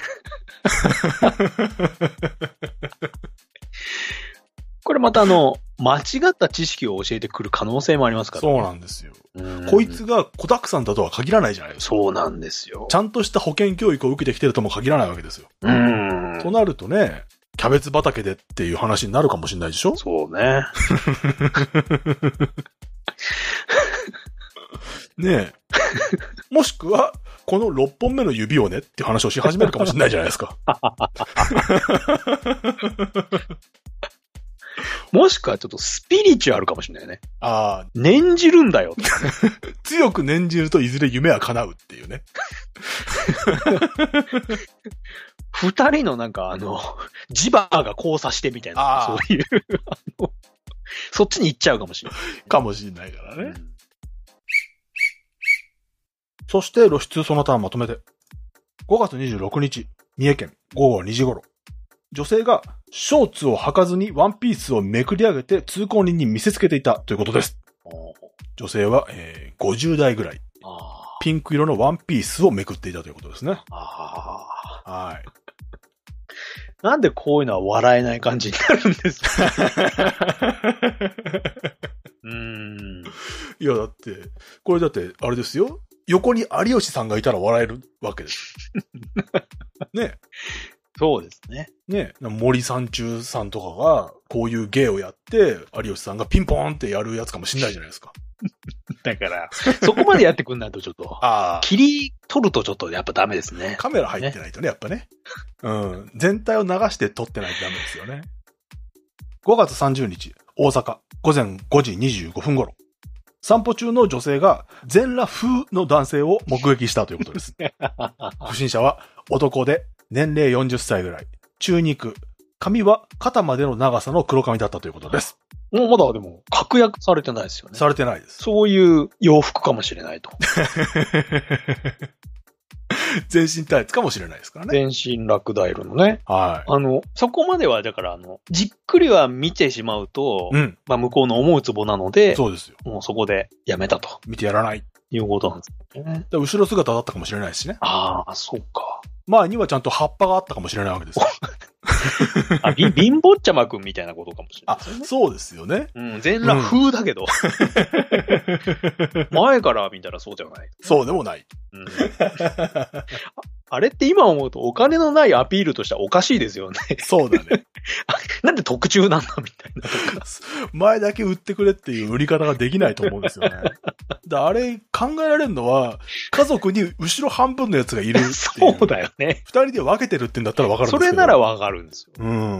これまたあの、間違った知識を教えてくる可能性もありますからね。そうなんですよ。こいつが子沢山だとは限らないじゃないですか。 そうなんですよ。 ちゃんとした保健教育を受けてきてるとも限らないわけですよ。 うん。 となるとね、キャベツ畑でっていう話になるかもしれないでしょ？ そうね。 ねえ。もしくは、このろっぽんめの指をねっていう話をし始めるかもしれないじゃないですか。 もしくはちょっとスピリチュアルかもしれないね。 ああ。 念じるんだよ。 強く念じるといずれ夢は叶うっていうね。 二人のなんかあの、磁場が交差してみたいな、そういうあの、そっちに行っちゃうかもしれない。 かもしれないからね。うん、そして露出その他まとめて。ごがつにじゅうろくにち、三重県ごごにじ頃。女性がショーツを履かずにワンピースをめくり上げて通行人に見せつけていたということです。女性は、えー、ごじゅうだいぐらい。あピンク色のワンピースをめくっていたということですね。 ああ。 はい。 なんでこういうのは笑えない感じになるんですかうーん。 いや、だって、これだって、あれですよ。横に有吉さんがいたら笑えるわけです。ね。 そうですね。 ね。森三中さんとかが、こういう芸をやって、有吉さんがピンポーンってやるやつかもしんないじゃないですか。 だから、そこまでやってくんないとちょっと、 あ切り取るとちょっとやっぱダメですね。 カメラ入ってないとね、やっぱね。うん。全体を流して撮ってないとダメですよね。ごがつさんじゅうにち、大阪、ごぜんごじにじゅうごふん頃。散歩中の女性が全裸風の男性を目撃したということです。不審者は男で年齢よんじゅっさいぐらい、中肉、髪は肩までの長さの黒髪だったということです。 もうまだでも確約されてないですよね。 されてないです。 そういう洋服かもしれないと。 全身タイツかもしれないですからね。 全身ラクダイルのね。 はい。 あの、そこまでは、だから、あの、じっくりは見てしまうと、 うん。 まあ、向こうの思うツボなので、 そうですよ。 もうそこでやめたと。 見てやらない。 いうことなんですね。 で後ろ姿だったかもしれないしね。 ああ、そうか。 前にはちゃんと葉っぱがあったかもしれないわけですよ。 あ、び、貧乏ちゃまくんみたいなことかもしれないですよね。 あ、そうですよね。 うん、全裸風だけど。うん、前から見たらそうじゃない。 そうでもない。 うん、あれって今思うとお金のないアピールとしてはおかしいですよね。 そうだね。 なんで特注なんだみたいなとか。 前だけ売ってくれっていう売り方ができないと思うんですよね。だあれ考えられるのは、家族に後ろ半分のやつがいるっていう。 そうだよね。 二人で分けてるってんだったら分かるんですけど。 それなら分かるんですよ。 うん。 うん、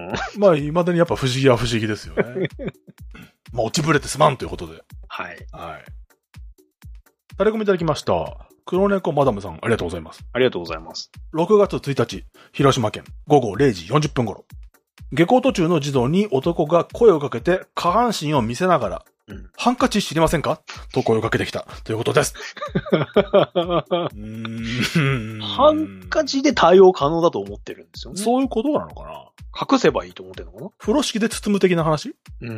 まあ、未だにやっぱ不思議は不思議ですよね。まあ、落ちぶれてすまんということで。 はい。 はい。タレコミいただきました。黒猫マダムさん、ありがとうございます。 ありがとうございます。 ろくがつついたち、広島県、ごごれいじよんじゅっぷん頃。下校途中の児童に男が声をかけて下半身を見せながら、うん、ハンカチ知りませんかと声をかけてきたということです。うーんハンカチで対応可能だと思ってるんですよね。 そういうことなのかな。 隠せばいいと思ってるのかな。 風呂敷で包む的な話。 うん。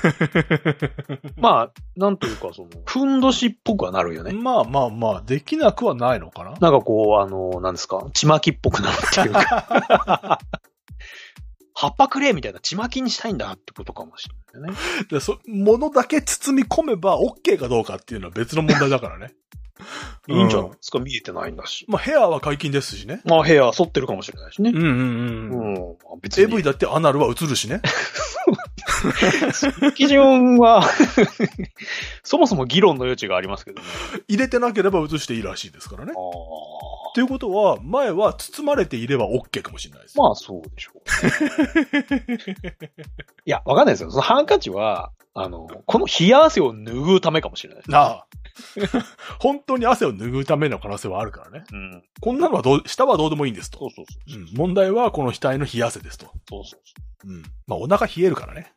まあ、なんというか、その、ふんどしっぽくはなるよね。 まあまあまあ、できなくはないのかな。 なんかこう、あの、なんですか、ちまきっぽくなるっていうか。葉っぱくれみたいなちまきにしたいんだってことかもしれないね。 でそ、物だけ包み込めば OK かどうかっていうのは別の問題だからね。 いいんじゃないですか、見えてないんだし。 まあヘアは解禁ですしね。 まあヘア反ってるかもしれないしね。 うんうんうん。うん、 別にエーブイ だってアナルは映るしね。 基準は、そもそも議論の余地がありますけどね。 入れてなければ映していいらしいですからね。ということは、前は包まれていれば OK かもしれないです。 まあそうでしょう、ね。いや、わかんないですよ。そのハンカチは、あの、この冷や汗を拭うためかもしれないです、ね。 なあ。本当に汗を拭うための可能性はあるからね。うん。こんなのはどう、下はどうでもいいんですと。 そうそうそう。 うん。問題はこの額の冷や汗ですと。 そうそうそう。 うん。まあお腹冷えるからね。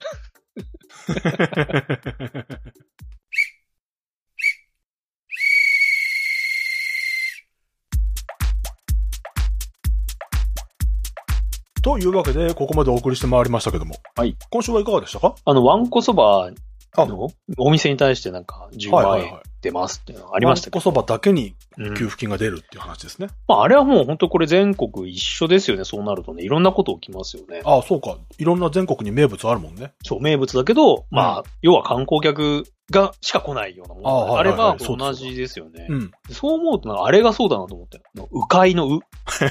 というわけで、ここまでお送りしてまいりましたけども。 はい。 今週はいかがでしたか？ あの、わんこそばのお店に対してなんかじゅうまんえん出ますっていうのがありましたけど。 わんこそばだけに給付金が出るっていう話ですね。うん、 まあ、あれはもう本当これ全国一緒ですよね。そうなるとね、いろんなこと起きますよね。 ああ、そうか。いろんな全国に名物あるもんね。 そう、名物だけど、まあ、うん、要は観光客がしか来ないようなものがあれば同じですよね。そう思うとなんかあれがそうだなと思って。うかいのう。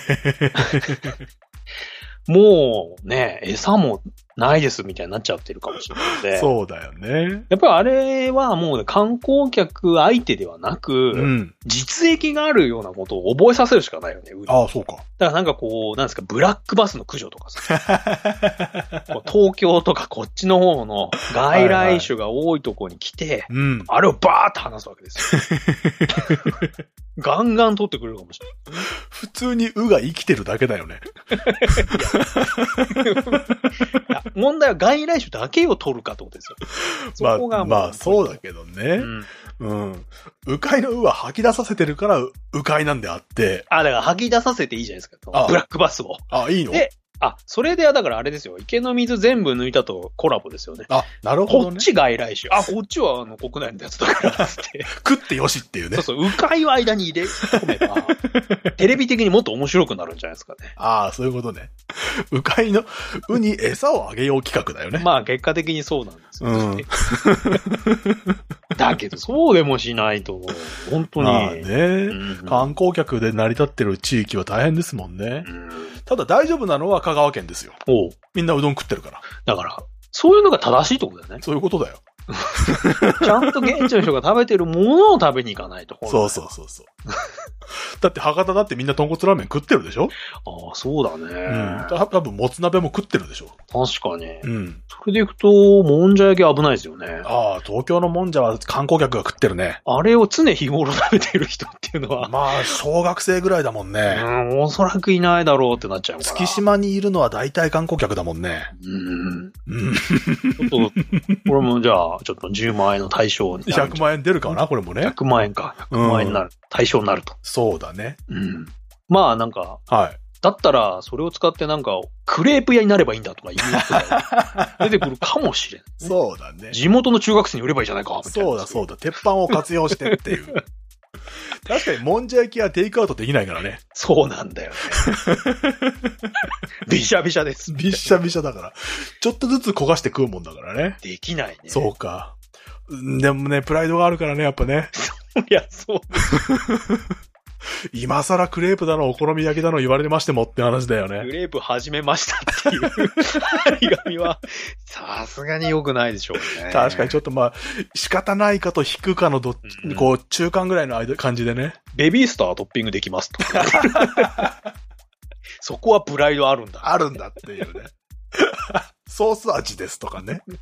もうね、餌もないですみたいになっちゃってるかもしれないので。 そうだよね。 やっぱりあれはもう、ね、観光客相手ではなく、うん、実益があるようなことを覚えさせるしかないよね。 ああ、そうか。 だからなんかこう、なんですか、ブラックバスの駆除とかさ。東京とかこっちの方の外来種が多いところに来て、はいはいうん、あれをバーって話すわけですよ。ガンガン取ってくれるかもしれない。 普通にウが生きてるだけだよね。 いや問題は外来種だけを取るかってことですよ。そこがまあ、まあ、そうだけどね。うん。うん。うかいのうは吐き出させてるからうかいなんであって。 あ、だから吐き出させていいじゃないですか。ブラックバスを。 あ、いいの？ で、 あ、それではだからあれですよ。池の水全部抜いたとコラボですよね。 あ、なるほどね。 こっち外来種。あ、こっちはあの国内のやつだからつって。 食ってよしっていうね。 そうそう、迂回を間に入れ込めば、テレビ的にもっと面白くなるんじゃないですかね。 ああ、そういうことね。迂回の、ウに餌をあげよう企画だよね。 まあ結果的にそうなんですよ、ね。うん、だけど、そうでもしないと、本当に。まあね、 うん、観光客で成り立ってる地域は大変ですもんね。うん、ただ大丈夫なのは香川県ですよ。おうみんなうどん食ってるから。 だから、そういうのが正しいってことだよね。 そういうことだよ。 ちゃんと現地の人が食べてるものを食べに行かないと。 そうそうそうそう。だって博多だってみんな豚骨ラーメン食ってるでしょ？ ああ、そうだね。うん。 多分もつ鍋も食ってるでしょ？ 確かに。うん。それでいくと、もんじゃ焼き危ないですよね。 ああ、東京のもんじゃは観光客が食ってるね。 あれを常日頃食べてる人っていうのは。 まあ、小学生ぐらいだもんね。 うん、おそらくいないだろうってなっちゃうから。 月島にいるのは大体観光客だもんね。 うん。うん。ちょっと、これもじゃあ、ちょっとじゅうまんえんの対象になる。 ひゃくまんえん出るかなこれもね。 ひゃくまんえんか。ひゃくまんえんになる。うん、対象になると。 そうだね。 うん。まあなんか、 はい。 だったら、それを使ってなんか、クレープ屋になればいいんだとか言う人が出てくるかもしれない、 ね。そうだね。 地元の中学生に売ればいいじゃないか、みたいな。 そうだそうだ。鉄板を活用してっていう。確かに、もんじゃ焼きはテイクアウトできないからね。 そうなんだよね。びしゃびしゃです。 びしゃびしゃだから。ちょっとずつ焦がして食うもんだからね。 できないね。 そうか。でもね、プライドがあるからね、やっぱね。 いや、そう。 今更クレープだの、お好み焼きだの言われてましてもって話だよね。 クレープ始めましたっていう張り紙は、さすがに良くないでしょうね。 確かにちょっとまあ、仕方ないかと引くかのどっち、うん、こう、中間ぐらいの間感じでね。 ベビースタートッピングできますと。そこはプライドあるんだ。 あるんだっていうね。ソース味ですとかね。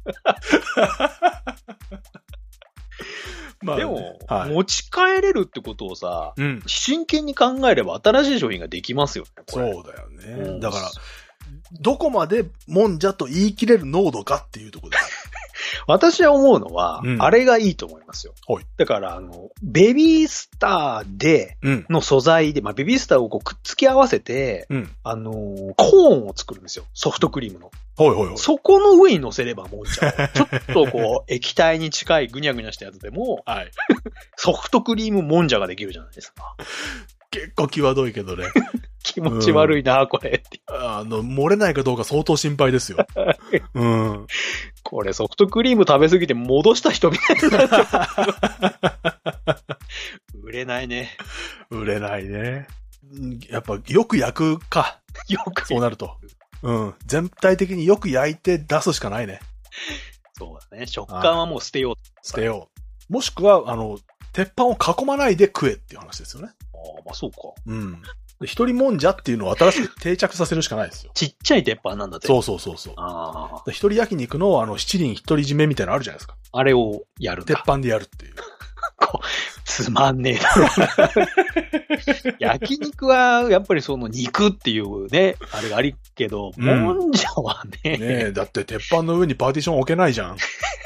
まあね、でも、はい、持ち帰れるってことをさ、うん、真剣に考えれば新しい商品ができますよね。 そうだよね。うん、だから、どこまでもんじゃと言い切れる濃度かっていうところです。 私は思うのは、うん、あれがいいと思いますよ。はい、だから、あの、ベビースターで、の素材で、うん、まあ、ベビースターをこうくっつき合わせて、うん、あのー、コーンを作るんですよ。ソフトクリームの。 はいはいはい。 そこの上に乗せればもんじゃ。ちょっとこう、液体に近いぐにゃぐにゃしたやつでも、はい、ソフトクリームもんじゃができるじゃないですか。 結構際どいけどね。 気持ち悪いな、うん、これって。 あの、漏れないかどうか相当心配ですよ。うん。 これソフトクリーム食べ過ぎて戻した人みたいになっちゃう。売れないね。 売れないね。やっぱよく焼くか。 よく。 そうなると。うん。全体的によく焼いて出すしかないね。 そうだね。食感はもう捨てよう。 捨てよう。もしくは、あの、鉄板を囲まないで食えっていう話ですよね。 ああ、まあそうか。 うん。一人もんじゃっていうのを新しく定着させるしかないですよ。 ちっちゃい鉄板なんだって。 そうそうそうそう。ああ。一人焼肉のあの七輪一人締めみたいなのあるじゃないですか。 あれをやるんだ。 鉄板でやるっていう。 こつまんねえだろうな。焼肉はやっぱりその肉っていうね、あれがありけど、うん、もんじゃはね。 ねえ、だって鉄板の上にパーティション置けないじゃん。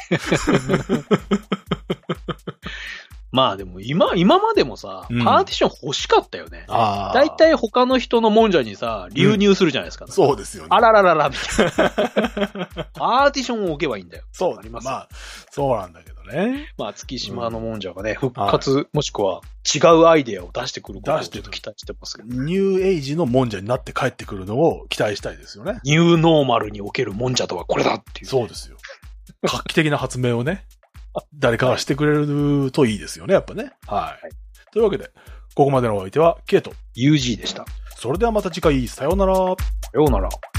まあでも今、今までもさ、うん、パーティション欲しかったよね。だいたい他の人のもんじゃにさ、流入するじゃないですか、ねうん。そうですよね。 あらららら、みたいな。パーティションを置けばいいんだよ。 そう、あります。まあ、そうなんだけどね。 まあ、月島のもんじゃがね、復活、はい、もしくは違うアイデアを出してくることをちょっと期待してますけど、ね。 ニューエイジのもんじゃになって帰ってくるのを期待したいですよね。 ニューノーマルにおけるもんじゃとはこれだっていう、ね。 そうですよ。画期的な発明をね。誰かがしてくれるといいですよね、やっぱね。はい。はい、というわけで、ここまでのお相手は、ケイト。 ユージー でした。 それではまた次回、さようなら。さようなら。